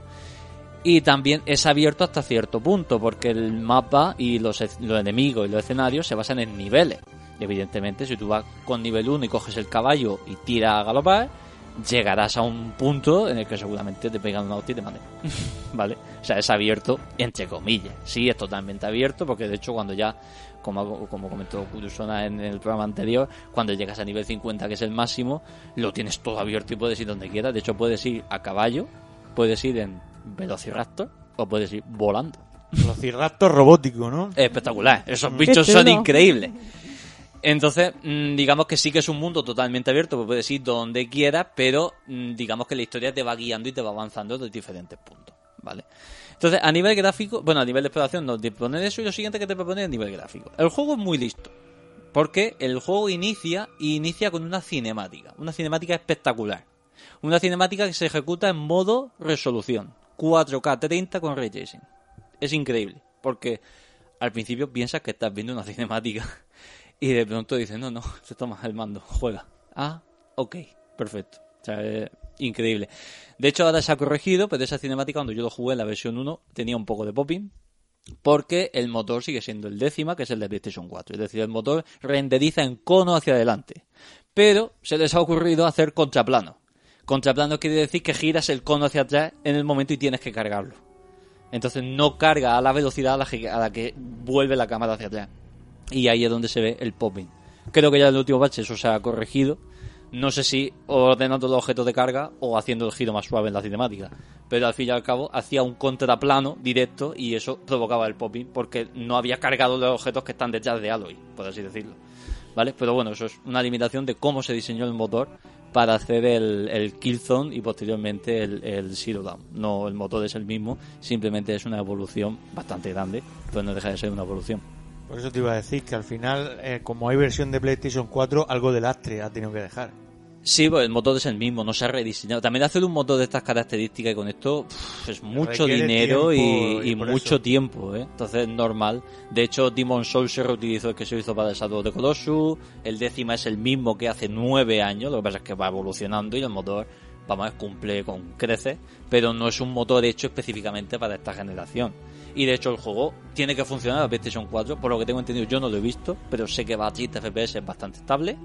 Y también es abierto hasta cierto punto, porque el mapa y los, los enemigos y los escenarios se basan en niveles. Y evidentemente, si tú vas con nivel uno y coges el caballo y tiras a galopar, llegarás a un punto en el que seguramente te pegan una hostia y te maten. ¿Vale? O sea, es abierto entre comillas. Sí, es totalmente abierto, porque de hecho cuando ya, como, como comentó Kurusona en el programa anterior, cuando llegas a nivel cincuenta, que es el máximo, lo tienes todo abierto y puedes ir donde quieras. De hecho, puedes ir a caballo, puedes ir en Velociraptor o puedes ir volando. Velociraptor robótico, ¿no? Espectacular. Esos Qué bichos chulo. son increíbles. Entonces, mmm, digamos que sí que es un mundo totalmente abierto, pues puedes ir donde quieras, pero mmm, digamos que la historia te va guiando y te va avanzando de diferentes puntos, ¿vale? Entonces, a nivel gráfico, bueno, a nivel de exploración nos propone eso, y lo siguiente que te propone es a nivel gráfico. El juego es muy listo, porque el juego inicia y inicia con una cinemática, una cinemática espectacular. Una cinemática que se ejecuta en modo resolución, cuatro K treinta con Ray Tracing. Es increíble, porque al principio piensas que estás viendo una cinemática y de pronto dices, no, no, te tomas el mando, juega. Ah, ok, perfecto. O sea, es increíble. De hecho, ahora se ha corregido, pero esa cinemática, cuando yo lo jugué en la versión uno, tenía un poco de popping, porque el motor sigue siendo el décima, que es el de PlayStation cuatro. Es decir, el motor renderiza en cono hacia adelante. Pero se les ha ocurrido hacer contraplano. Contraplano quiere decir que giras el cono hacia atrás en el momento y tienes que cargarlo. Entonces no carga a la velocidad a la, que, a la que vuelve la cámara hacia atrás. Y ahí es donde se ve el popping. Creo que ya en el último patch eso se ha corregido. No sé si ordenando los objetos de carga o haciendo el giro más suave en la cinemática. Pero al fin y al cabo hacía un contraplano directo y eso provocaba el popping porque no había cargado los objetos que están detrás de Aloy, por así decirlo. ¿Vale? Pero bueno, eso es una limitación de cómo se diseñó el motor para hacer el, el Killzone y posteriormente el, el Zero Dawn. No, el motor es el mismo, simplemente es una evolución bastante grande, pero no deja de ser una evolución. Por eso te iba a decir que al final, eh, como hay versión de PlayStation cuatro, algo de lastre ha tenido que dejar. Sí, pues el motor es el mismo, no se ha rediseñado. También hacer un motor de estas características y con esto pff, es mucho Requiere dinero tiempo y, y y por mucho eso. tiempo, ¿eh? Entonces es normal. De hecho, Demon's Souls se reutilizó el que se hizo para el Shadow of the Colossus. El décima es el mismo que hace nueve años, lo que pasa es que va evolucionando y el motor, vamos a ver, cumple con creces, pero no es un motor hecho específicamente para esta generación. Y de hecho el juego tiene que funcionar a PlayStation cuatro, por lo que tengo entendido, yo no lo he visto, pero sé que va a treinta F P S, es bastante estable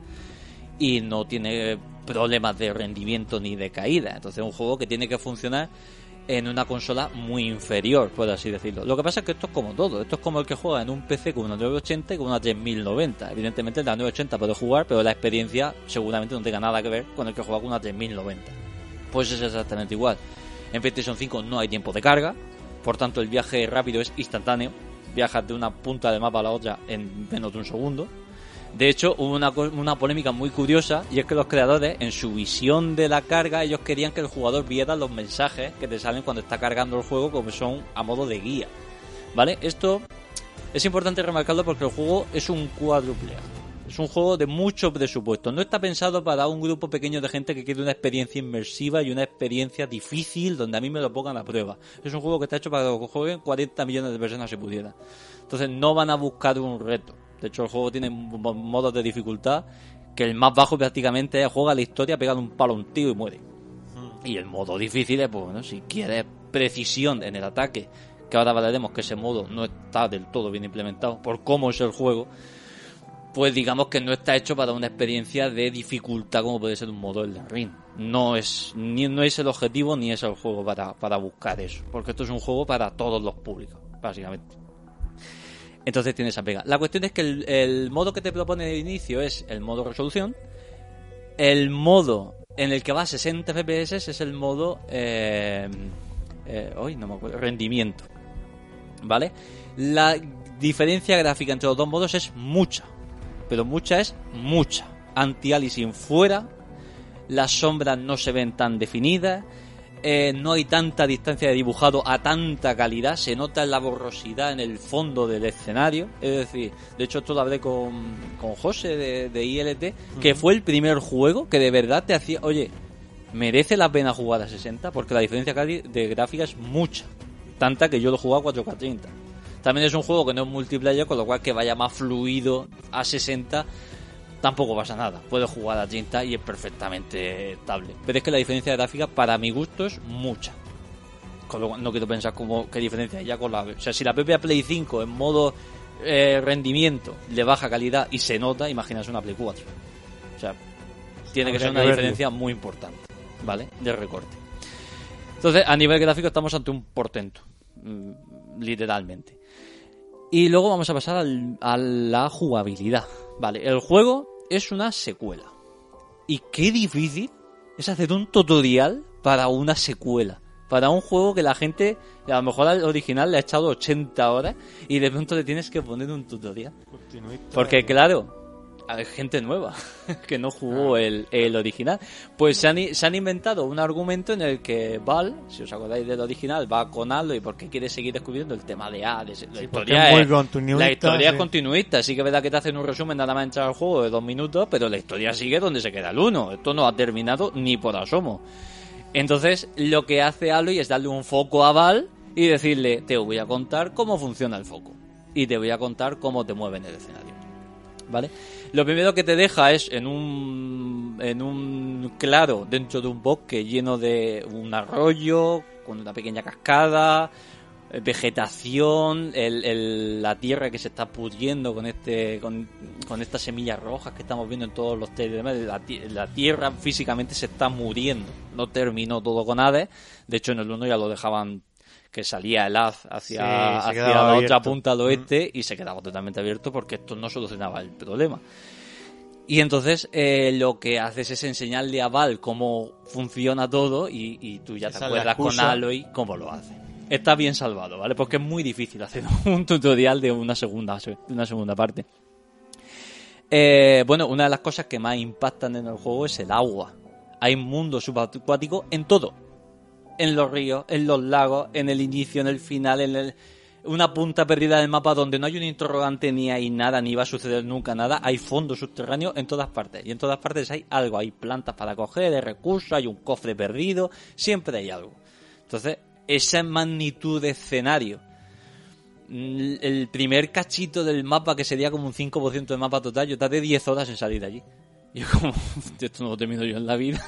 y no tiene problemas de rendimiento ni de caída. Entonces es un juego que tiene que funcionar en una consola muy inferior, por así decirlo. Lo que pasa es que esto es como todo, esto es como el que juega en un P C con una nueve ochenta y con una tres mil noventa. Evidentemente en la nueve ochenta puede jugar, pero la experiencia seguramente no tenga nada que ver con el que juega con una tres mil noventa. Pues es exactamente igual. En PlayStation cinco no hay tiempo de carga, por tanto el viaje rápido es instantáneo, viajas de una punta del mapa a la otra en menos de un segundo. De hecho, hubo una, una polémica muy curiosa, y es que los creadores, en su visión de la carga, ellos querían que el jugador viera los mensajes que te salen cuando está cargando el juego, como son a modo de guía. ¿Vale? Esto es importante remarcarlo porque el juego es un cuádruple A. Es un juego de mucho presupuesto. No está pensado para un grupo pequeño de gente que quiere una experiencia inmersiva y una experiencia difícil donde a mí me lo pongan a prueba. Es un juego que está hecho para que lo jueguen cuarenta millones de personas si pudiera. Entonces no van a buscar un reto. De hecho, el juego tiene modos de dificultad que el más bajo prácticamente es juega la historia, pega un palo a un tío y muere. Y el modo difícil es, pues bueno, si quieres precisión en el ataque, que ahora hablaremos que ese modo no está del todo bien implementado por cómo es el juego, pues digamos que no está hecho para una experiencia de dificultad como puede ser un modo Elden Ring. No es ni no es el objetivo ni es el juego para, para buscar eso, porque esto es un juego para todos los públicos, básicamente. Entonces tiene esa pega. La cuestión es que el, el modo que te propone de inicio es el modo resolución. El modo en el que va a sesenta F P S es el modo eh, eh, hoy no me acuerdo, rendimiento. ¿Vale? La diferencia gráfica entre los dos modos es mucha. Pero mucha es mucha. Anti-aliasing fuera. Las sombras no se ven tan definidas. Eh, no hay tanta distancia de dibujado a tanta calidad, se nota la borrosidad en el fondo del escenario. Es decir, de hecho esto lo hablé con, con José de, de I L T, que fue el primer juego que de verdad te hacía, oye, merece la pena jugar a sesenta porque la diferencia de gráfica es mucha, tanta que yo lo jugaba a cuatro K treinta. También es un juego que no es multiplayer, con lo cual que vaya más fluido a sesenta tampoco pasa nada, puedes jugar a treinta y es perfectamente estable. Pero es que la diferencia de gráfica para mi gusto es mucha. Con lo cual no quiero pensar como qué diferencia hay ya con la... O sea, si la P P A Play cinco en modo eh, rendimiento le baja calidad y se nota, imagínate una Play cuatro. O sea, tiene que ser una diferencia muy importante, ¿vale? De recorte. Entonces, a nivel gráfico estamos ante un portento, literalmente. Y luego vamos a pasar al, a la jugabilidad. Vale, el juego es una secuela. Y qué difícil es hacer un tutorial para una secuela. Para un juego que la gente, a lo mejor al original le ha echado ochenta horas y de pronto le tienes que poner un tutorial. Porque claro, hay gente nueva que no jugó el, el original. Pues se han, se han inventado un argumento en el que Val, si os acordáis del original, va con Aloy porque quiere seguir descubriendo el tema de Hades. La sí, historia, es, es, la historia sí. es continuista. Sí que es verdad que te hacen un resumen nada más entrar al juego de dos minutos, pero la historia sigue donde se queda el uno. Esto no ha terminado ni por asomo. Entonces, lo que hace Aloy es darle un foco a Val y decirle, te voy a contar cómo funciona el foco. Y te voy a contar cómo te mueve en el escenario. ¿Vale? Lo primero que te deja es en un en un claro dentro de un bosque lleno de un arroyo con una pequeña cascada, vegetación, el, el, la tierra que se está pudriendo con este con, con estas semillas rojas que estamos viendo en todos los trailers. La, la tierra físicamente se está muriendo. No terminó todo con Hades. De hecho, en el uno ya lo dejaban que salía el haz hacia, sí, hacia la abierto. Otra punta al oeste mm. y se quedaba totalmente abierto porque esto no solucionaba el problema. Y entonces eh, lo que haces es enseñarle a Val cómo funciona todo y, y tú ya Esa te acuerdas con Aloy cómo lo hace. Está bien salvado, ¿vale? Porque es muy difícil hacer un tutorial de una segunda, de una segunda parte. Eh, bueno, una de las cosas que más impactan en el juego es el agua. Hay mundo subacuático en todo. En los ríos, en los lagos, en el inicio, en el final, en el... una punta perdida del mapa donde no hay un interrogante ni hay nada, ni va a suceder nunca nada. Hay fondo subterráneo en todas partes. Y en todas partes hay algo. Hay plantas para coger, hay recursos, hay un cofre perdido. Siempre hay algo. Entonces, esa magnitud de escenario. El primer cachito del mapa, que sería como un cinco por ciento del mapa total, yo tardé diez horas en salir de allí. Y yo como, esto no lo termino yo en la vida.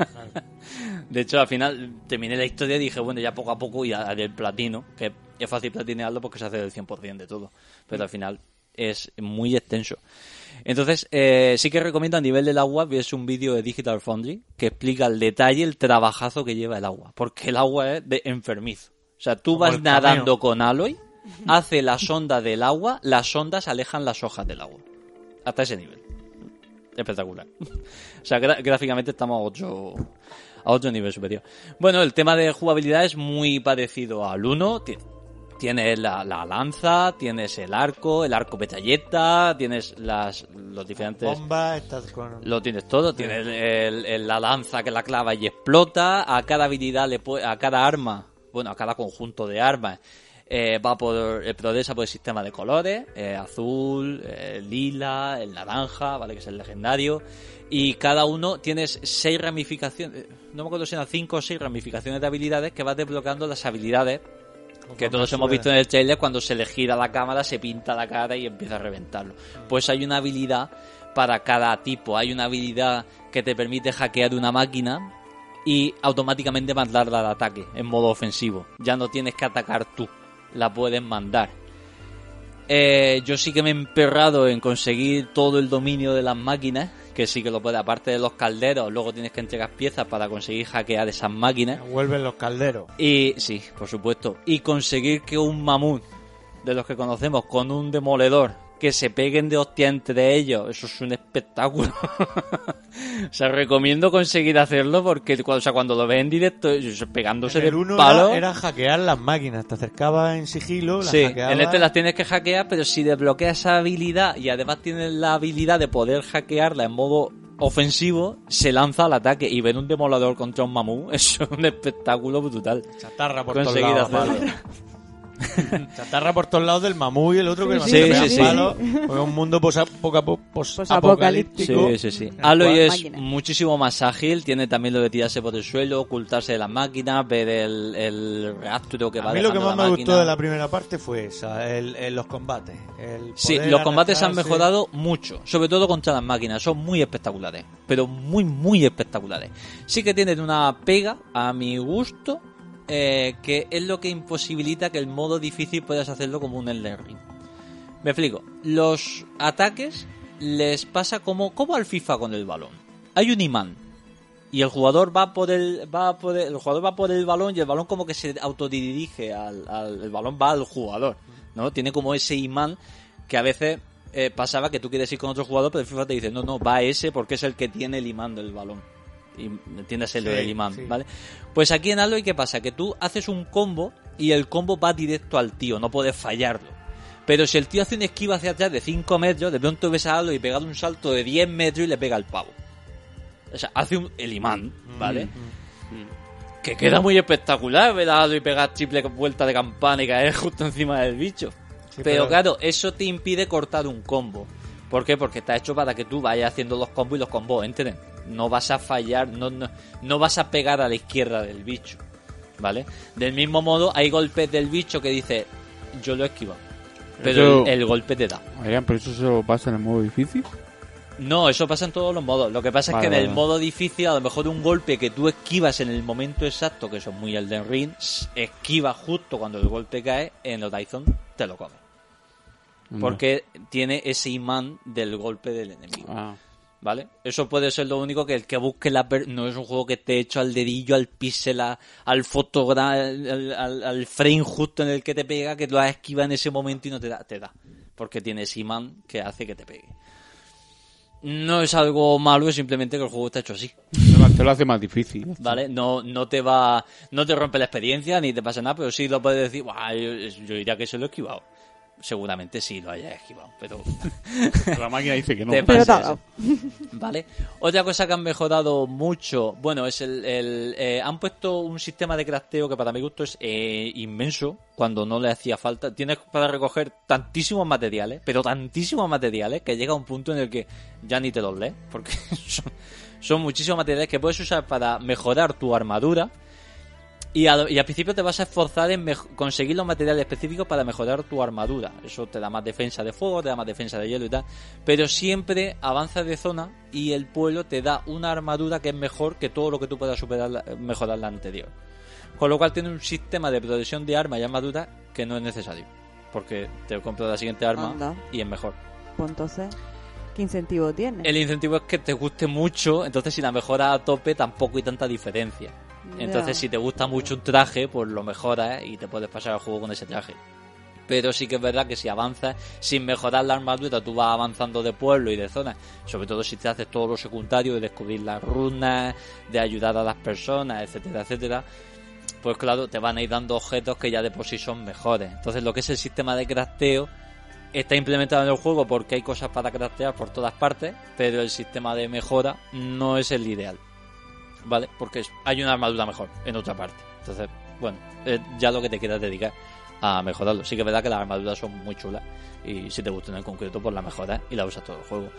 De hecho, al final terminé la historia y dije, bueno, ya poco a poco y haré el platino, que es fácil platinearlo porque se hace del cien por ciento de todo. Pero al final es muy extenso. Entonces, eh, sí que recomiendo a nivel del agua, ves un vídeo de Digital Foundry que explica al detalle el trabajazo que lleva el agua. Porque el agua es de enfermizo. O sea, tú vas nadando con Aloy, hace la sonda del agua, las ondas alejan las hojas del agua. Hasta ese nivel. Espectacular. O sea, gra- gráficamente estamos a otro, a otro nivel superior. Bueno, el tema de jugabilidad es muy parecido al uno. Tienes la, la lanza, tienes el arco, el arco metralleta, tienes las los diferentes... Bombas, estás con... Lo tienes todo, tienes el, el- la lanza que la clava y explota, a cada habilidad, le pue- a cada arma, bueno, a cada conjunto de armas, eh, va por, eh, progresa por el sistema de colores, eh, azul, eh, lila, el naranja, ¿vale? Que es el legendario, y cada uno tienes seis ramificaciones, eh, no me acuerdo si eran cinco o seis ramificaciones de habilidades que vas desbloqueando las habilidades que todos hemos visto en el trailer. Cuando se le gira la cámara, se pinta la cara y empieza a reventarlo. Pues hay una habilidad para cada tipo. Hay una habilidad que te permite hackear una máquina y automáticamente mandarla al ataque en modo ofensivo. Ya no tienes que atacar tú, la puedes mandar. Eh, yo sí que me he emperrado en conseguir todo el dominio de las máquinas, que sí que lo puedes, aparte de los calderos, luego tienes que entregar piezas para conseguir hackear esas máquinas. Vuelven los calderos. Y sí, por supuesto. Y conseguir que un mamut, de los que conocemos, con un demoledor, que se peguen de hostia entre ellos, eso es un espectáculo. O sea, recomiendo conseguir hacerlo porque cuando, o sea, cuando lo ves en directo, pegándose En de el uno palo... era, era hackear las máquinas. Te acercabas en sigilo, las Sí, hackeabas. en este las tienes que hackear, pero si desbloqueas esa habilidad y además tienes la habilidad de poder hackearla en modo ofensivo, se lanza al ataque. Y ver un demoledor contra un mamut es un espectáculo brutal. Chatarra por todos Conseguir lados. hacerlo. malo. Chatarra por todos lados del mamut y el otro que Sí, le sí, pega sí, sí. palo. Porque es un mundo posa- poca- pos- Posapocalíptico. posapocalíptico. Sí, sí, sí. En el Aloy cual- es máquina. muchísimo más ágil, tiene también lo de tirarse por el suelo, ocultarse de las máquinas, ver el, el rastro que va A mí lo que dejando más la me máquina. gustó de la primera parte fue esa, el, el- los combates. El Sí, poder los combates han arrastrarse. mejorado mucho, sobre todo contra las máquinas, son muy espectaculares, pero muy, muy espectaculares. Sí que tienen una pega, a mi gusto, eh, que es lo que imposibilita que el modo difícil puedas hacerlo como un Elden Ring. Me explico, los ataques les pasa como, como al FIFA con el balón. Hay un imán y el jugador va por el va por el, el jugador va por el balón y el balón como que se autodirige al, al el balón va al jugador, ¿no? Tiene como ese imán que a veces eh, pasaba que tú quieres ir con otro jugador, pero el FIFA te dice, no, no, va ese porque es el que tiene el imán del balón. Y entiendes el Sí, del imán, sí. ¿vale? Pues aquí en Aloy, ¿qué pasa? Que tú haces un combo y el combo va directo al tío, no puedes fallarlo. Pero si el tío hace una esquiva hacia atrás de cinco metros, de pronto ves a Aloy pegado un salto de diez metros y le pega al pavo. O sea, hace un, el imán, ¿vale? Mm. Que queda muy espectacular ver a Aloy pegar triple vuelta de campana y caer justo encima del bicho. Sí, pero, pero- claro, eso te impide cortar un combo. ¿Por qué? Porque está hecho para que tú vayas haciendo los combos y los combos entren. No vas a fallar, no, no, no vas a pegar a la izquierda del bicho, ¿vale? Del mismo modo, hay golpes del bicho que dice, yo lo esquivo, pero Eso- el, el golpe te da. Adrián, pero eso solo pasa en el modo difícil. No, eso pasa en todos los modos. Lo que pasa Vale, es que en el vale. modo difícil, a lo mejor un golpe que tú esquivas en el momento exacto, que eso es muy Elden Ring, esquivas justo cuando el golpe cae, en el Horizon te lo come. Porque tiene ese imán del golpe del enemigo. Ah. ¿Vale? Eso puede ser lo único que el que busque la... Per no es un juego que esté hecho al dedillo, al píxel, a- al fotograma, al, al, al frame justo en el que te pega, que lo has esquivado en ese momento y no te da, te da. Porque tiene ese imán que hace que te pegue. No es algo malo, es simplemente que el juego está hecho así. Te lo hace más difícil. ¿Vale? No, no te va... No te rompe la experiencia ni te pasa nada, pero sí lo puedes decir, "Buah, yo, yo diría que se lo he esquivado". Seguramente sí lo hayas esquivado, pero... La máquina dice que no. Te Pero pasa te ha eso. Vale. Otra cosa que han mejorado mucho, bueno, es el, el eh, han puesto un sistema de crafteo que para mi gusto es eh, inmenso, cuando no le hacía falta. Tienes para recoger tantísimos materiales, pero tantísimos materiales que llega un punto en el que ya ni te los lees, porque son, son muchísimos materiales que puedes usar para mejorar tu armadura. Y, a, y al principio te vas a esforzar en conseguir los materiales específicos para mejorar tu armadura. Eso te da más defensa de fuego, te da más defensa de hielo y tal. Pero siempre avanzas de zona y el pueblo te da una armadura que es mejor que todo lo que tú puedas superar, mejorar la anterior. Con lo cual tiene un sistema de progresión de armas y armadura que no es necesario. Porque te compras la siguiente arma Anda. y es mejor. Pues entonces, ¿qué incentivo tiene? El incentivo es que te guste mucho, entonces si la mejoras a tope tampoco hay tanta diferencia. Entonces Ya. si te gusta mucho un traje, pues lo mejoras y te puedes pasar el juego con ese traje. Pero sí que es verdad que si avanzas sin mejorar la armadura, tú vas avanzando de pueblo y de zona. Sobre todo si te haces todo lo secundario de descubrir las runas, de ayudar a las personas, etcétera, etcétera. pues claro, te van a ir dando objetos que ya de por sí son mejores. Entonces lo que es el sistema de crafteo está implementado en el juego porque hay cosas para craftear por todas partes, pero el sistema de mejora no es el ideal, ¿vale? Porque hay una armadura mejor en otra parte. Entonces, bueno, es ya lo que te quieras dedicar a mejorarlo. Sí que es verdad que las armaduras son muy chulas y si te gustan en concreto, pues las mejoras y las usas todo el juego.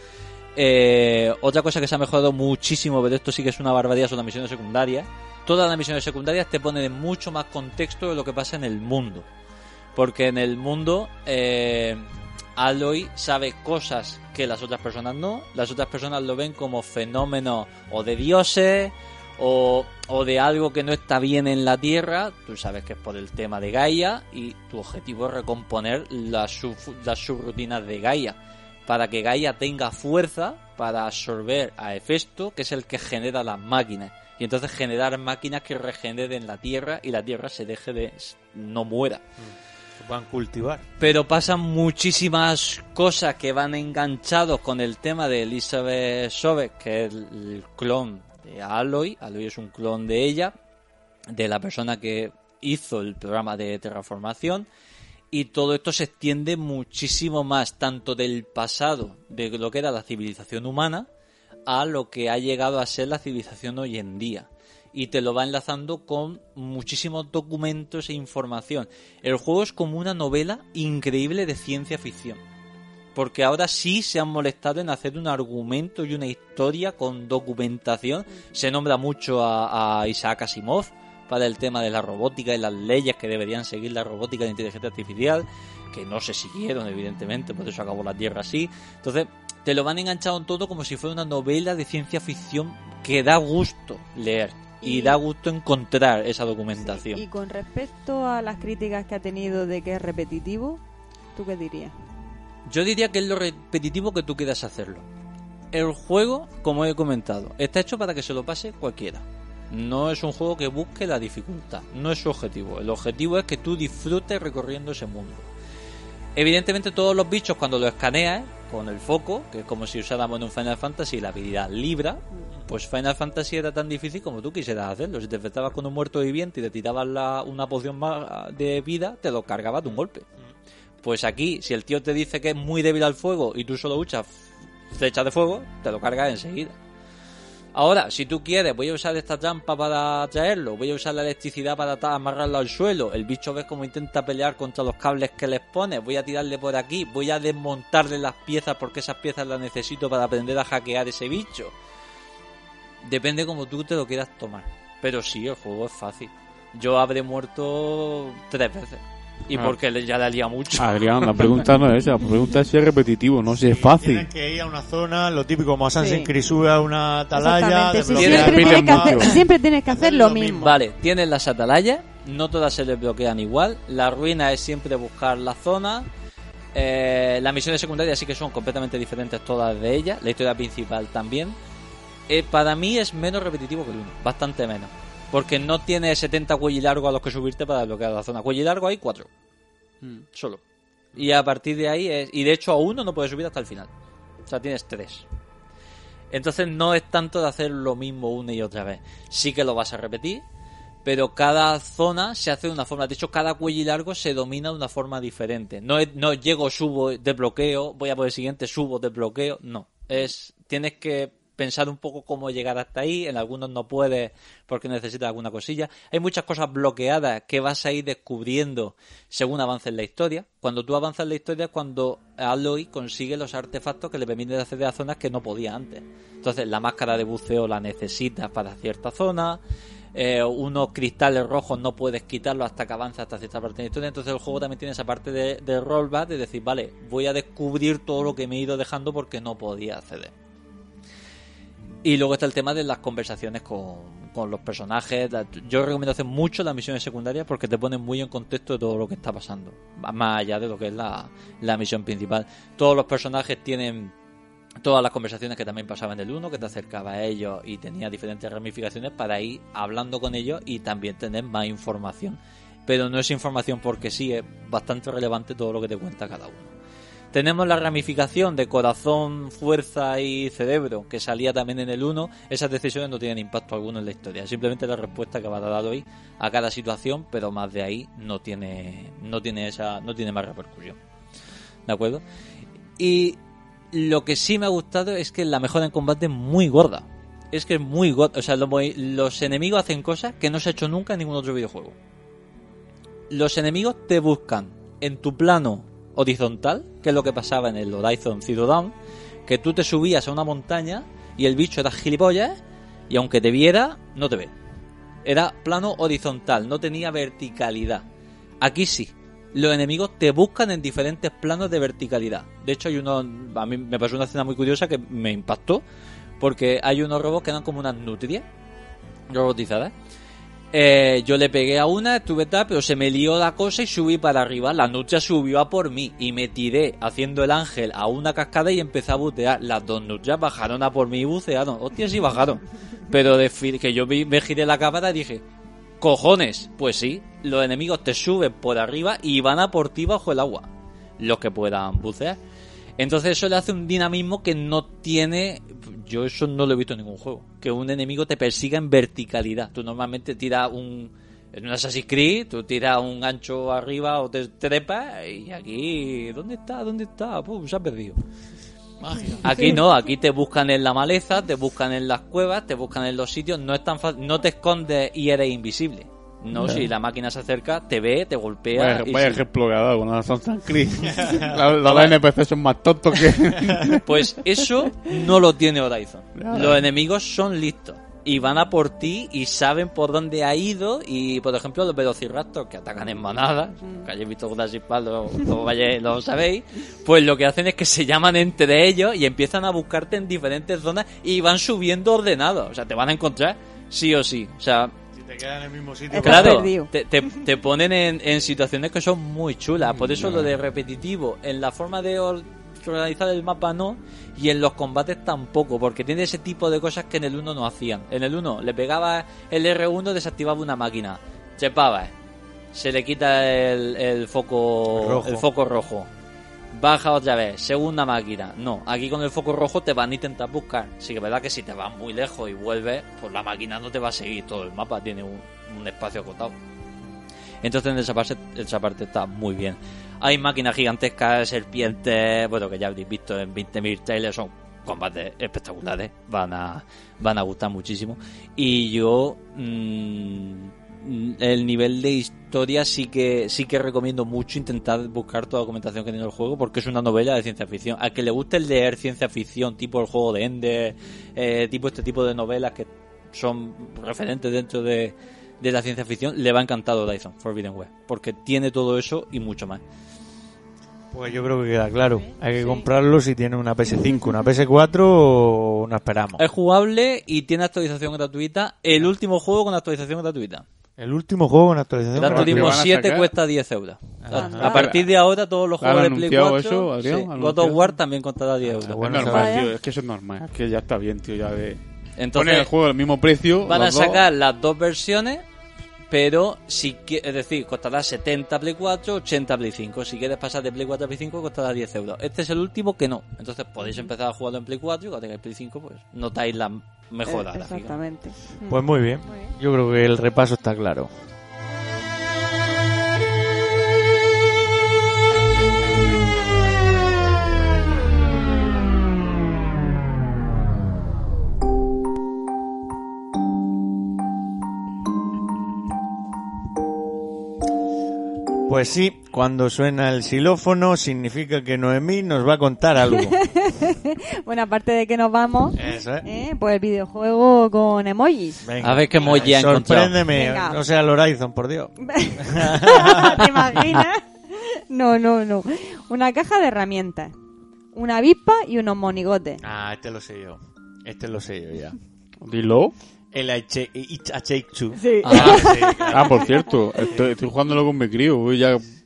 Eh, otra cosa que se ha mejorado muchísimo, pero esto sí que es una barbaridad, son las misiones secundarias. Todas las misiones secundarias te ponen en mucho más contexto de lo que pasa en el mundo. Porque en el mundo eh, Aloy sabe cosas que las otras personas no. Las otras personas lo ven como fenómenos o de dioses o, o de algo que no está bien en la Tierra. Tú sabes que es por el tema de Gaia y tu objetivo es recomponer las, sub, las subrutinas de Gaia para que Gaia tenga fuerza para absorber a Hefesto, que es el que genera las máquinas. Y entonces generar máquinas que regeneren la Tierra y la Tierra se deje de... no muera. Se puedan cultivar. Pero pasan muchísimas cosas que van enganchados con el tema de Elizabeth Sobeck, que es el, el clon de Aloy. Aloy es un clon de ella, de la persona que hizo el programa de terraformación. Y todo esto se extiende muchísimo más, tanto del pasado, de lo que era la civilización humana, a lo que ha llegado a ser la civilización hoy en día. Y te lo va enlazando con muchísimos documentos e información. El juego es como una novela increíble de ciencia ficción. Porque ahora sí se han molestado en hacer un argumento y una historia con documentación. Se nombra mucho a, a Isaac Asimov para el tema de la robótica y las leyes que deberían seguir la robótica y la inteligencia artificial, que no se siguieron, evidentemente, por eso acabó la Tierra así. Entonces, te lo van enganchado en todo como si fuera una novela de ciencia ficción que da gusto leer y, y da gusto encontrar esa documentación. Sí, y con respecto a las críticas que ha tenido de que es repetitivo, ¿tú qué dirías? Yo diría que es lo repetitivo que tú quieras hacerlo. El juego, como he comentado, está hecho para que se lo pase cualquiera. No es un juego que busque la dificultad, no es su objetivo. El objetivo es que tú disfrutes recorriendo ese mundo. Evidentemente todos los bichos cuando los escaneas con el foco, que es como si usáramos en un Final Fantasy la habilidad Libra, pues Final Fantasy era tan difícil como tú quisieras hacerlo. Si te enfrentabas con un muerto viviente y te tirabas la, una poción más de vida, te lo cargabas de un golpe. Pues aquí, si el tío te dice que es muy débil al fuego y tú solo usas flechas de fuego, te lo cargas enseguida. Ahora, si tú quieres, voy a usar esta trampa para traerlo, voy a usar la electricidad para amarrarlo al suelo, el bicho ves cómo intenta pelear contra los cables que les pones, voy a tirarle por aquí, voy a desmontarle las piezas porque esas piezas las necesito para aprender a hackear ese bicho. Depende como tú te lo quieras tomar. Pero sí, el juego es fácil. Yo habré muerto tres veces. Y Ah. porque ya le lía mucho. Adrián, la pregunta no es esa, la pregunta es si es repetitivo, no si es fácil. Tienes que ir a una zona, lo típico como Assassin's Sí. Creed, sube a una atalaya, Exactamente, sí, desbloquea siempre, el tienes que mapa. hacer, siempre tienes que hacer lo lo mismo. mismo. Vale, tienes las atalayas, no todas se les bloquean igual. La ruina es siempre buscar la zona. Eh, las misiones secundarias sí que son completamente diferentes todas de ellas. La historia principal también. Eh, para mí es menos repetitivo que el uno, bastante menos. Porque no tiene setenta cuello largos a los que subirte para desbloquear la zona. Cuello largo hay cuatro. Solo. Y a partir de ahí es... Y de hecho a uno no puedes subir hasta el final. O sea, tienes tres. Entonces no es tanto de hacer lo mismo una y otra vez. Sí que lo vas a repetir, pero cada zona se hace de una forma. De hecho, cada cuello largo se domina de una forma diferente. No es, no llego, subo, desbloqueo, voy a por el siguiente, subo, desbloqueo. No. Es, tienes que pensar un poco cómo llegar hasta ahí. En algunos no puedes porque necesitas alguna cosilla. Hay muchas cosas bloqueadas que vas a ir descubriendo según avances la historia. Cuando tú avanzas la historia es cuando Aloy consigue los artefactos que le permiten acceder a zonas que no podía antes. Entonces la máscara de buceo la necesitas para cierta zona. Eh, unos cristales rojos no puedes quitarlos hasta que avanzas hasta cierta parte de la historia. Entonces el juego también tiene esa parte de, de rollback, de decir, vale, voy a descubrir todo lo que me he ido dejando porque no podía acceder. Y luego está el tema de las conversaciones con, con los personajes. Yo recomiendo hacer mucho las misiones secundarias porque te ponen muy en contexto de todo lo que está pasando, más allá de lo que es la, la misión principal. Todos los personajes tienen todas las conversaciones que también pasaban en el uno, que te acercaba a ellos y tenía diferentes ramificaciones para ir hablando con ellos y también tener más información. Pero no es información porque sí, es bastante relevante todo lo que te cuenta cada uno. Tenemos la ramificación de corazón, fuerza y cerebro, que salía también en el uno. Esas decisiones no tienen impacto alguno en la historia. Simplemente la respuesta que va a dar hoy a cada situación, pero más de ahí no tiene, no tiene esa, no tiene más repercusión. ¿De acuerdo? Y lo que sí me ha gustado es que la mejora en combate es muy gorda. Es que es muy gorda. O sea, los, los enemigos hacen cosas que no se ha hecho nunca en ningún otro videojuego. Los enemigos te buscan en tu plano horizontal, que es lo que pasaba en el Horizon Zero Dawn, que tú te subías a una montaña y el bicho era gilipollas y aunque te viera, no te ve. Era plano horizontal, no tenía verticalidad. Aquí sí. Los enemigos te buscan en diferentes planos de verticalidad. De hecho, hay uno, a mí me pasó una escena muy curiosa que me impactó, porque hay unos robots que eran como unas nutrias robotizadas. Eh, yo le pegué a una, estuve tal, pero se me lió la cosa y subí para arriba. La nutria subió a por mí y me tiré haciendo el ángel a una cascada y empecé a bucear. Las dos nutrias bajaron a por mí y bucearon. Hostia, sí bajaron. Pero de que yo vi, me giré la cámara y dije, cojones, pues sí, los enemigos te suben por arriba y van a por ti bajo el agua, los que puedan bucear. Entonces eso le hace un dinamismo que no tiene. Yo eso no lo he visto en ningún juego, que un enemigo te persiga en verticalidad. Tú normalmente tiras un, en un Assassin's Creed, tú tiras un gancho arriba o te trepas y aquí, ¿dónde está? ¿Dónde está? Pum, se ha perdido. Magia. Aquí no, aquí te buscan en la maleza, te buscan en las cuevas, te buscan en los sitios. No es tan fácil, no te escondes y eres invisible. No, yeah. Si la máquina se acerca, te ve, te golpea. Vaya, y vaya si... ejemplo que ha dado con los Assassin's Creed. Los la N P C son más tontos que. Pues eso no lo tiene Horizon. Claro. Los enemigos son listos y van a por ti y saben por dónde ha ido. Y por ejemplo, los velociraptors que atacan en manadas, que hayáis visto Jurassic Park, lo, lo, vayáis, lo sabéis. Pues lo que hacen es que se llaman entre ellos y empiezan a buscarte en diferentes zonas y van subiendo ordenados. O sea, te van a encontrar sí o sí. O sea. Te quedan en el mismo sitio. Claro, te, te, te ponen en, en situaciones que son muy chulas. Por eso lo de repetitivo, en la forma de organizar el mapa no, y en los combates tampoco, porque tiene ese tipo de cosas que en el uno no hacían. En el uno le pegaba el erre uno, desactivaba una máquina, chepaba, se le quita el, el foco rojo. el foco rojo. Baja otra vez, segunda máquina. No, aquí con el foco rojo te van a intentar buscar. Sí que es verdad que si te vas muy lejos y vuelves, pues la máquina no te va a seguir todo el mapa, tiene un, un espacio acotado. Entonces en esa parte, esa parte está muy bien. Hay máquinas gigantescas, serpientes, bueno, que ya habéis visto en veinte mil trailers, son combates espectaculares, van a van a gustar muchísimo. Y yo... Mmm, el nivel de historia sí que sí que recomiendo mucho intentar buscar toda la documentación que tiene el juego, porque es una novela de ciencia ficción. Al que le guste leer ciencia ficción, tipo el juego de Ender, eh, tipo este tipo de novelas que son referentes dentro de, de la ciencia ficción, le va a encantar Horizon Forbidden West, porque tiene todo eso y mucho más. Pues yo creo que queda claro. Hay que comprarlo si tiene una P S cinco, una P S cuatro o no esperamos. Es jugable y tiene actualización gratuita. El último juego con actualización gratuita. El último juego con actualización gratuita. El Turismo siete cuesta diez euros. Ah, a partir de ahora todos los juegos de Play cuatro, eso, Adrián, sí, God of War también costará diez euros. Ah, bueno, es normal, tío. Es que eso es normal. Es que ya está bien, tío. Ya de... Entonces, poner el juego al mismo precio. Van a sacar dos... las dos versiones, pero si es decir, costará setenta Play cuatro, ochenta Play cinco. Si quieres pasar de Play cuatro a Play cinco, costará diez euros. Este es el último que no. Entonces podéis empezar a jugarlo en Play cuatro y cuando tengáis Play cinco, pues notáis la mejora. Eh, exactamente. Pues muy bien. muy bien. Yo creo que el repaso está claro. Pues sí, cuando suena el xilófono significa que Noemí nos va a contar algo. Bueno, aparte de que nos vamos, Eso, ¿eh? ¿eh? Pues el videojuego con emojis. Venga. A ver qué emoji ha encontrado. Sorpréndeme, no sea el Horizon, por Dios. ¿Te imaginas? No, no, no. Una caja de herramientas, una avispa y unos monigotes. Ah, este lo sé yo. Este lo sé yo ya. Dilo. El H H Two. Sí. Ah, sí, claro. Ah, por cierto, estoy, estoy jugándolo con mi crío. Voy ya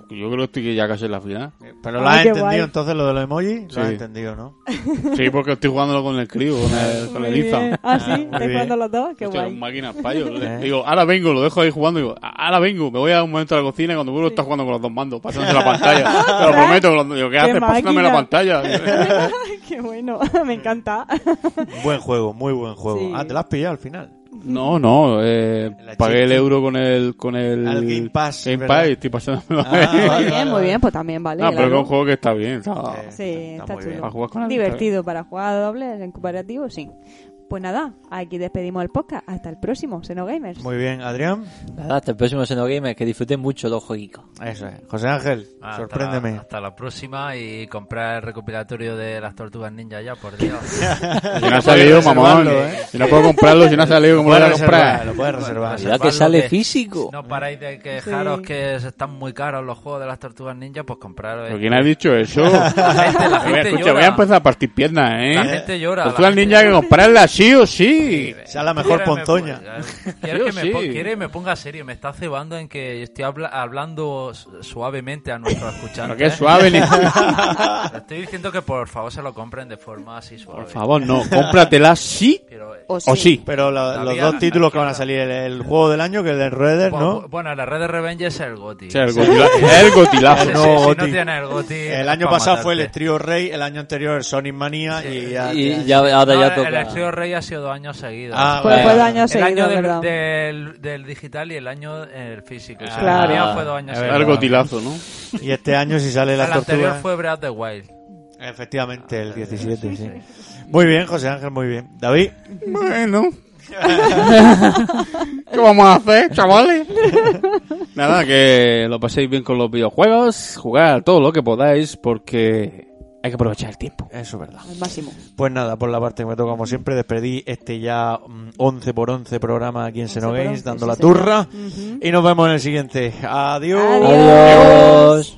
yo creo que estoy ya casi en la final. Pero lo Ay, has qué entendido guay. entonces, lo de los emojis. Sí. Lo has entendido, ¿no? Sí, porque estoy jugándolo con el crío, con el, con Muy el Ethan. bien. Ah, sí, Ah, muy ¿estáis bien. jugando los dos? Qué Hostia, guay. un máquina payo. Le Eh. digo, ahora vengo, lo dejo ahí jugando. Digo, ahora vengo, me voy a un momento a la cocina y cuando vuelvo está jugando con los dos mandos, pasándose la pantalla. Te lo prometo. Con los, digo, ¿qué, Qué haces? Pasándome la máquina. pantalla. Qué bueno, me encanta. Buen juego, muy buen juego. Sí. Ah, te lo has pillado al final. No, no, eh, La pagué el chicha. euro con el con el Al Game Pass, Game ¿verdad? Pass y estoy pasándomelo. Ah, Muy vale, bien, vale, muy vale. bien, pues también vale. No, pero que es claro. un juego que está bien. Está, Eh, Sí, Está está, muy chulo. bien. para jugar con alguien, Divertido para jugar a dobles en cooperativo, sí. Pues nada, aquí despedimos el podcast. Hasta el próximo, Xenogamers. Muy bien, Adrián. Nada, hasta el próximo Xenogamer, que disfruten mucho los jueguitos. Eso es. José Ángel, Ah, hasta sorpréndeme. la- Hasta la próxima y comprar el recopilatorio de las Tortugas Ninja ya, por Dios. Si no ha salido, mamón. reservarlo, ¿eh? Si no puedo comprarlo, si no ha salido, ¿cómo lo voy a comprar? Lo puedes reservar. Cuidado que sale físico. No paráis de quejaros Sí. que están muy caros los juegos de las Tortugas Ninja, pues compraros. ¿Pero quién ha dicho eso? La gente, la Oye, gente escucha, llora. voy a empezar a partir piernas, ¿eh? La gente llora. Pues la tú al gente ninja hay que llora. comprarla sí o sí. Sea la mejor Quiere me ponzoña. pon- Quiere que, Sí, me sí. pon- quiere que me ponga serio. Me está cebando en que estoy habla- hablando su- suavemente a nuestros escuchantes. Pero que es suave ni... Le estoy diciendo que por favor se lo compren de forma así suave. Por favor, no. Cómpratela sí Pero, eh, O sí. o sí. Pero la- los Todavía- dos títulos que van a salir, el, el juego del año, que es el de Raider, bu- ¿no? Bueno, la Red de Revenge es el GOTY. O sea, el gotila- el gotilazo. Sí, no, sí, si Goti. no tiene el GOTY. El es año pa' pasado fue el matarte. Trio Rey, el año anterior el Sonic Mania y ya... Y ya, ahora No, ya el- toca. El Extrio Rey ha sido dos años seguidos. Ah, Fue, vale. fue dos años el seguidos, año del, ¿verdad? del, del digital y el año el físico. Y Ah, la Claro. mía fue dos años Es seguidos. El gotilazo, ¿no? Y este año si sale la El anterior tortuga... fue Breath of the Wild. Efectivamente, el diecisiete, sí. Muy bien, José Ángel, muy bien. David. Bueno. ¿Qué vamos a hacer, chavales? Nada, que lo paséis bien con los videojuegos, jugar todo lo que podáis porque hay que aprovechar el tiempo. Eso es verdad. Al máximo. Pues nada, por la parte que me toca, como siempre, despedí este ya mm, once por once programa aquí en once por Xenogames, once, dando sí, la señor. turra. Ujú. Y nos vemos en el siguiente. Adiós. Adiós. Adiós.